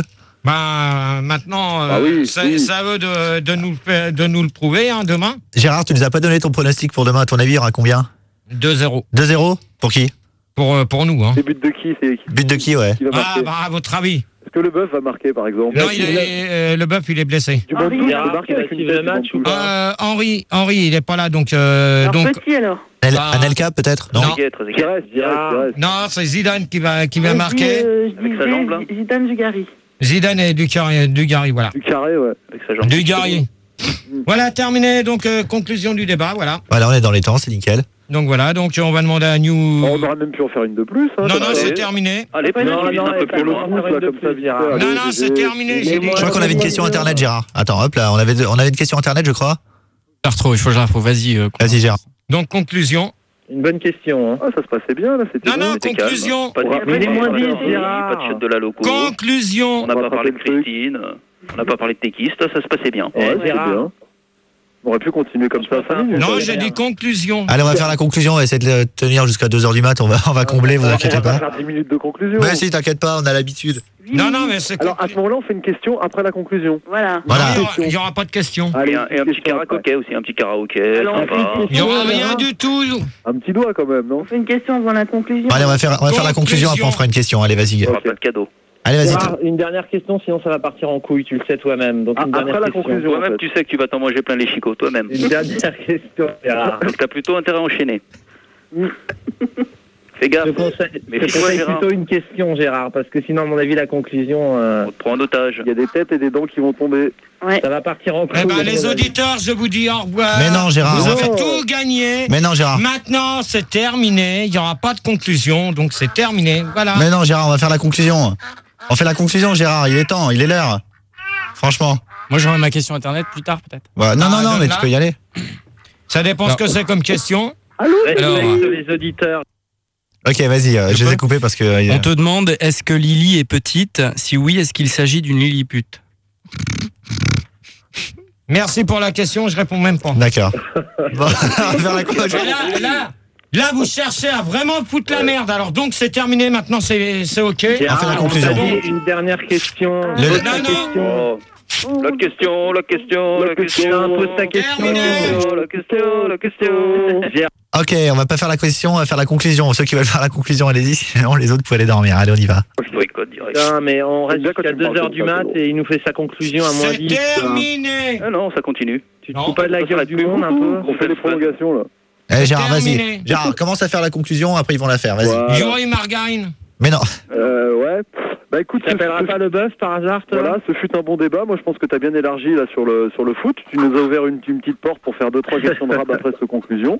Bah, maintenant, euh, Ah oui, c'est oui. c'est à eux de, de, nous, le faire- de nous le prouver, hein, demain. Gérard, tu nous as pas donné ton pronostic pour demain, à ton avis, il y aura combien? deux zéro. deux zéro? Pour qui? Pour, euh, pour nous, hein. Les buts de qui c'est qui, But de qui, ouais? qui va Ah, marquer bah, à votre avis. Est-ce que le bœuf va marquer par exemple Non, il est, euh, le bœuf, il est blessé. Du Bantou, il Gérard, peut marquer qui va avec une suivre tête le du match Bantou. ou pas Euh, Henri, Henri, il est pas là, donc... Euh, Alors donc petit alors. Anel- Bah, Anelka, peut-être? Non. non. Très gai, très gai. Qui reste, qui reste, qui reste. Non, c'est Zidane qui va, qui va Je dis, marquer. euh, je Avec sa disais jambe, là. Zidane Dugarry. Zidane et Dugarry, Dugarry, voilà. Du carré, ouais. Avec sa jambe. Dugarry. Voilà, terminé, donc euh, conclusion du débat, voilà. Voilà, on est dans les temps, c'est nickel. Donc voilà, donc on va demander à New... On aurait même pu en faire une de plus. Hein, Non, ça non, va. c'est terminé. Allez, plus Non, vite, non, un peu elle plus fait loin. loin. Là, comme ça, vite fait, allez, Non, non, j'ai- c'est terminé, j'ai dit. Je crois qu'on avait une question internet, Gérard. Attends, hop là, on avait, on avait une question internet, je crois. Je la retrouve, il faut que je la retrouve. Vas-y. euh, Vas-y, Gérard. Donc conclusion. Une bonne question. Hein. Ah, ça se passait bien, là, c'était Non, bien. non, C'était conclusion. calme. Pas de Mais il est moins dix, pas Gérard. de chute de la loco. Conclusion. On n'a On va pas parlé de rattraper le truc. Christine. On n'a pas parlé de Téquiste, ça se passait bien. Ouais, Eh, c'est Gérard. bien. On aurait pu continuer comme ça cinq minutes. Non, j'ai dit conclusion. Allez, on va faire la conclusion, on va essayer de le tenir jusqu'à deux heures du mat, on va, on va combler, vous On inquiétez va pas. faire dix minutes de conclusion. Mais si, t'inquiète pas, on a l'habitude. Non, non, mais c'est. Alors, à ce moment-là, on fait une question après la conclusion. Voilà. Voilà. Non, il y aura- il n'y aura pas de questions. Allez, Et un, et un une petit question après. karaoké aussi, un petit karaoké. Alors, on sympa. fait une Il n'y aura question, rien du tout. Un petit doigt quand même, non? On fait une question avant la conclusion. Allez, on va faire, on va faire la conclusion, après on fera une question. Allez, vas-y. Il n'y aura pas de cadeau. Allez, vas-y. Gérard, une dernière question, sinon ça va partir en couille, tu le sais toi-même. Donc Ah, une après dernière la question. conclusion. en Toi-même, fait. tu sais que tu vas t'en manger plein les chicots, toi-même. Une dernière question, Gérard. Donc t'as plutôt intérêt à enchaîner. Fais gaffe. Je te conseille, Mais je te fais-toi, conseille Gérard. plutôt une question, Gérard, parce que sinon, à mon avis, la conclusion, euh, On te prend en otage. Il y a des têtes et des dents qui vont tomber. ça va partir en couille. Eh ben, à les mon avis. auditeurs, je vous dis au revoir. Mais non, Gérard. Vous on va avez faire- tout gagné. Mais non, Gérard. Maintenant, c'est terminé. Il n'y aura pas de conclusion, donc c'est terminé. Voilà. Mais non, Gérard, on va faire la conclusion. On fait la conclusion, Gérard, il est temps, il est l'heure. Franchement. Moi, j'aurai ma question internet plus tard, peut-être. Ouais, non, Ah, non, non, mais donne-la. tu peux y aller. Ça dépend ce que c'est comme question. Respecte Alors, les auditeurs. Ok, vas-y, euh, je les ai coupés parce que. euh, On te demande, est-ce que Lily est petite? Si oui, est-ce qu'il s'agit d'une Lillipute? Merci pour la question, je réponds même pas. D'accord. Bon, on va faire la conclusion. Là, là, là, vous cherchez à vraiment foutre la merde. Alors donc c'est terminé. Maintenant c'est c'est ok. Gérard, fait la on conclusion. t'a dit une dernière question. Le- Pose ta Non, non. question. Oh. La question, la question, la question. Pose ta question. Terminé. La question, la question. Gérard, Ok, on va pas faire la question, on va faire la conclusion. Ceux qui veulent faire la conclusion, allez-y, sinon les autres, vous pouvez aller dormir. Allez, on y va. Je boycotte direct. putain, mais on reste bien quand jusqu'à tu parles deux heures comme du ça, mat c'est et il nous fait sa conclusion à moins C'est dix. putain. terminé. Ah non, ça continue. Tu te fous pas de la Ça gueule va du plus monde un peu? On fait des prolongations, là. Eh, Gérard, terminé. vas-y. Gérard, commence à faire la conclusion, après ils vont la faire, vas-y. Voilà. Yuri Margarine. Mais non. Euh, ouais. Bah écoute, Tu t'appelleras ce- pas le bœuf par hasard, toi? Voilà, ce fut un bon débat. Moi, je pense que tu as bien élargi là sur le sur le foot. Tu nous as ouvert une, une petite porte pour faire deux trois questions de rap après cette conclusion.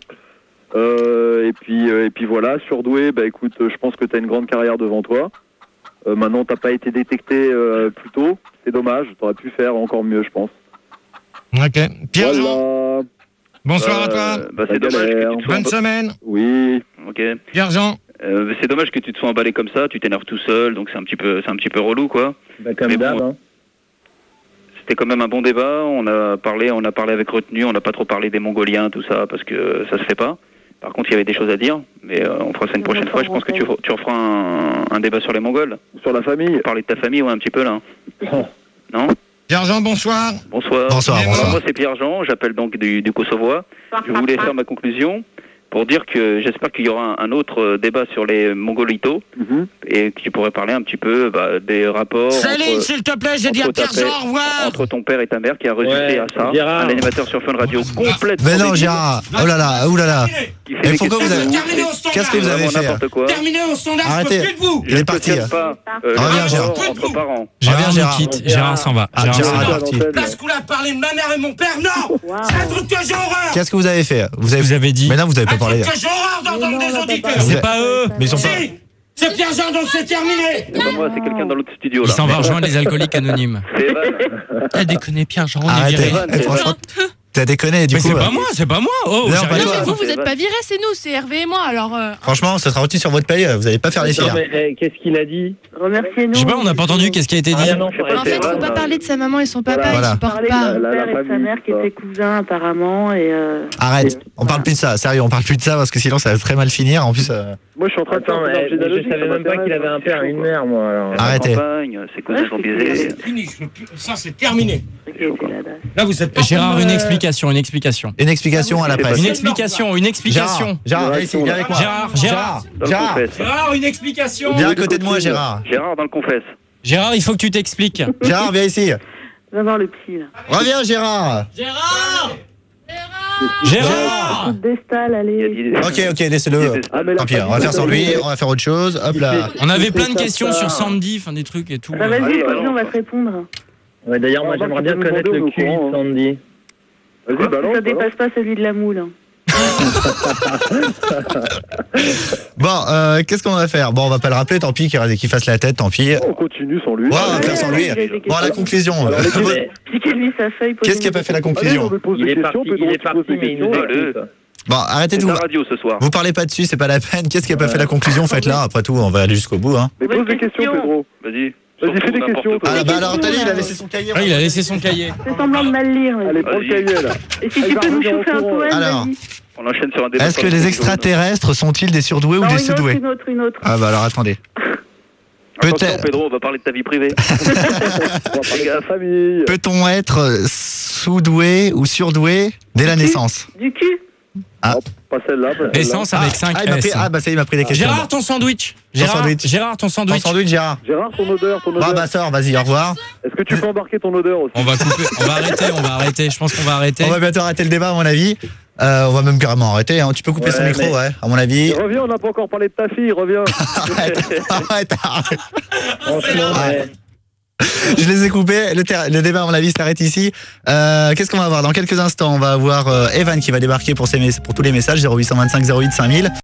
Euh, et puis euh, et puis voilà, surdoué. Bah écoute, euh, je pense que tu as une grande carrière devant toi. Euh, maintenant, t'as pas été détecté euh, plus tôt. C'est dommage. T'aurais pu faire encore mieux, je pense. Ok. Pierre-Jean. Voilà. Bonsoir à toi. Euh, Bah, La c'est dommage galère. que tu te sois Bonne semaine. Oui. Ok. Pierre-Jean. Euh, c'est dommage que tu te sois emballé comme ça, tu t'énerves tout seul, donc c'est un petit peu, c'est un petit peu relou, quoi. Bah, comme Mais d'hab, bon, hein. C'était quand même un bon débat. On a parlé, on a parlé avec retenue. On n'a pas trop parlé des Mongoliens, tout ça, parce que ça se fait pas. Par contre, il y avait des choses à dire, mais euh, on fera ça une prochaine fois. Je pense que tu, re- tu referas un, un débat sur les Mongols. Sur la famille. Parler de ta famille, ouais, un petit peu là. Non. Pierre-Jean, bonsoir. Bonsoir. Bonsoir, Alors, bonsoir. moi, c'est Pierre-Jean. J'appelle donc du, du Kosovois. Je voulais faire ma conclusion pour dire que j'espère qu'il y aura un, un autre euh, débat sur les Mongolitos Mhm. et que tu pourrais parler un petit peu bah, des rapports. Céline, entre- s'il te plaît, j'ai dit à entre ta Pierre-Jean paix- au revoir. Entre ton père et ta mère qui a résisté Ouais, à ça. Gérard. Un animateur sur Fun Radio complètement. Mais non, débile, Gérard. Oh là là, oh là là. qui fait Mais des pourquoi questions vous avez- de Terminé au ouf, standard. Qu'est-ce que vous avez vraiment fait n'importe quoi. Terminé au standard, je Arrêtez. peux plus de vous. Il est parti. Questionne pas euh, Reviens, les Gérard. rapports entre parents. Gérard, Gérard Gérard. nous quitte, Gérard s'en va. Ah, Gérard Gérard s'en est va. parti. Parce qu'on a parlé de ma mère et mon père, non. C'est un truc que j'ai horreur. Qu'est-ce que vous avez fait vous avez... Vous avez dit. Mais non, vous avez Un pas parlé. truc que j'ai horreur d'entendre des auditeurs. Vous C'est avez- pas eux. Mais ils sont pas. Si, c'est Pierre-Jean, donc c'est terminé. C'est pas moi, c'est quelqu'un dans l'autre studio Il là. s'en va rejoindre les alcooliques anonymes. C'est Evan. T'as déconné, Pierre-Jean, on est Arrêtez. viré. Evan, Eh, c'est franchement, t'as déconné, du Mais coup. c'est euh, pas moi, c'est pas moi. Oh, Non, j'ai pas rien toi. dit. Vous, vous c'est êtes vrai. pas virés, c'est nous, c'est Hervé et moi, alors... euh, Franchement, ça sera retenu sur votre paye, vous allez pas faire les Non, filles. mais eh, qu'est-ce qu'il a dit? Remerciez-nous. Je sais pas, on n'a pas entendu qu'est-ce qui a été dit. Ah, non, Je sais pas, En c'est fait, faut Evan, pas euh, parler de sa maman et son papa, Voilà. ils supportent Parler de pas. son La- la père et de sa famille, mère qui ça. étaient cousins apparemment et euh, Arrête, on parle plus de ça, sérieux, on parle plus de ça parce que sinon ça va très mal finir. En plus, euh, Moi, je suis en train de faire Attends, un mais, mélange mais je généalogique, savais ça même pas qu'il avait un m'intéresse, père et une mère, moi. Alors. La Arrêtez. campagne, ses cousins sont biaisés. C'est fini, je peux plus- ça c'est terminé. qui étaient là-bas. Là, vous êtes pas Gérard, comme, une euh, explication, une explication. une explication à la presse. Une explication, une explication. Gérard, Gérard, viens ici, viens avec moi. Gérard, Gérard, Dans le Gérard, confesse. Gérard, une explication. viens à côté de moi, Gérard. Gérard dans le confesse. Gérard, il faut que tu t'expliques. Gérard, viens ici. Va voir le psy là. Reviens, Gérard. Gérard. Gérard. Destal, allez. Ok, ok, laissez-le. Ah, mais la Tant pis, on va faire sans lui, on va faire autre chose. Hop là. On avait plein de questions sur Sandy, enfin des trucs et tout. Bah vas-y, Allez, vas-y, balance. on va te répondre. Ouais, d'ailleurs, moi, Ah, j'aimerais bah, bien tu peux connaître nous le demander cul au courant, de Sandy. Vas-y, balance, Ça balance. dépasse pas celui de la moule. hein. Bon, euh, qu'est-ce qu'on va faire? Bon, on va pas le rappeler, tant pis, qu'il qu'il fasse la tête, tant pis. On continue sans lui. Ouais, on va faire sans lui. Allez, allez, Bon, à la conclusion. Alors, les Mais Piquez-lui sa feuille. Qu'est-ce qui a pas fait la Allez, on conclusion? me pose il des est questions, parti, Pedro, il est tu poses parti, des mais il nous questions. Allez. écoute. Bon, arrêtez C'est tout. ta radio ce soir. Vous parlez pas dessus, c'est pas la peine. Qu'est-ce qui a pas fait la conclusion? Faites-la. Après tout, on va aller jusqu'au bout. Hein. Mais pose des questions, Pedro. Vas-y. Vas-y, fais des questions. Ah bah alors, t'as dit, il a laissé son cahier. Ah, il a laissé son cahier. Fais semblant de mal lire. Allez, prends le cahier, là. Et si tu peux nous chauffer un poème, Alors, vas-y. On enchaîne sur un débat. est-ce que les extraterrestres sont-ils des surdoués ou Non, des une autre, surdoués? une autre, une autre. Ah bah alors, attendez. Attention, Peut-être. Pedro, on va parler de ta vie privée. On va parler de la famille. Peut-on être sous-doué ou surdoué dès la naissance? Du cul. Ah. Pas celle-là. pas celle-là. Essence avec cinq Ah, il m'a pris, S. ah bah ça, il m'a pris les questions. Gérard, ton sandwich. Ton Gérard, sandwich. Gérard, ton Ton sandwich. sandwich, Gérard. Gérard, ton odeur, ton odeur. Bon bah sors, vas-y, au revoir. Est-ce que tu peux embarquer ton odeur aussi? On va couper, on va arrêter, on va arrêter. Je pense qu'on va arrêter. On va bientôt arrêter le débat, à mon avis. Euh, on va même carrément arrêter. Hein. Tu peux couper Ouais, son micro, mais- ouais, à mon avis. Reviens, on n'a pas encore parlé de ta fille, reviens. Arrête, arrête, arrête. Franchement, ouais. Je les ai coupés. Le, ter- le débat, à mon avis, s'arrête ici. Euh, Qu'est-ce qu'on va avoir? Dans quelques instants, on va avoir euh, Evan qui va débarquer pour, ses mes- pour tous les messages. zéro huit cent vingt-cinq zéro huit cinq mille.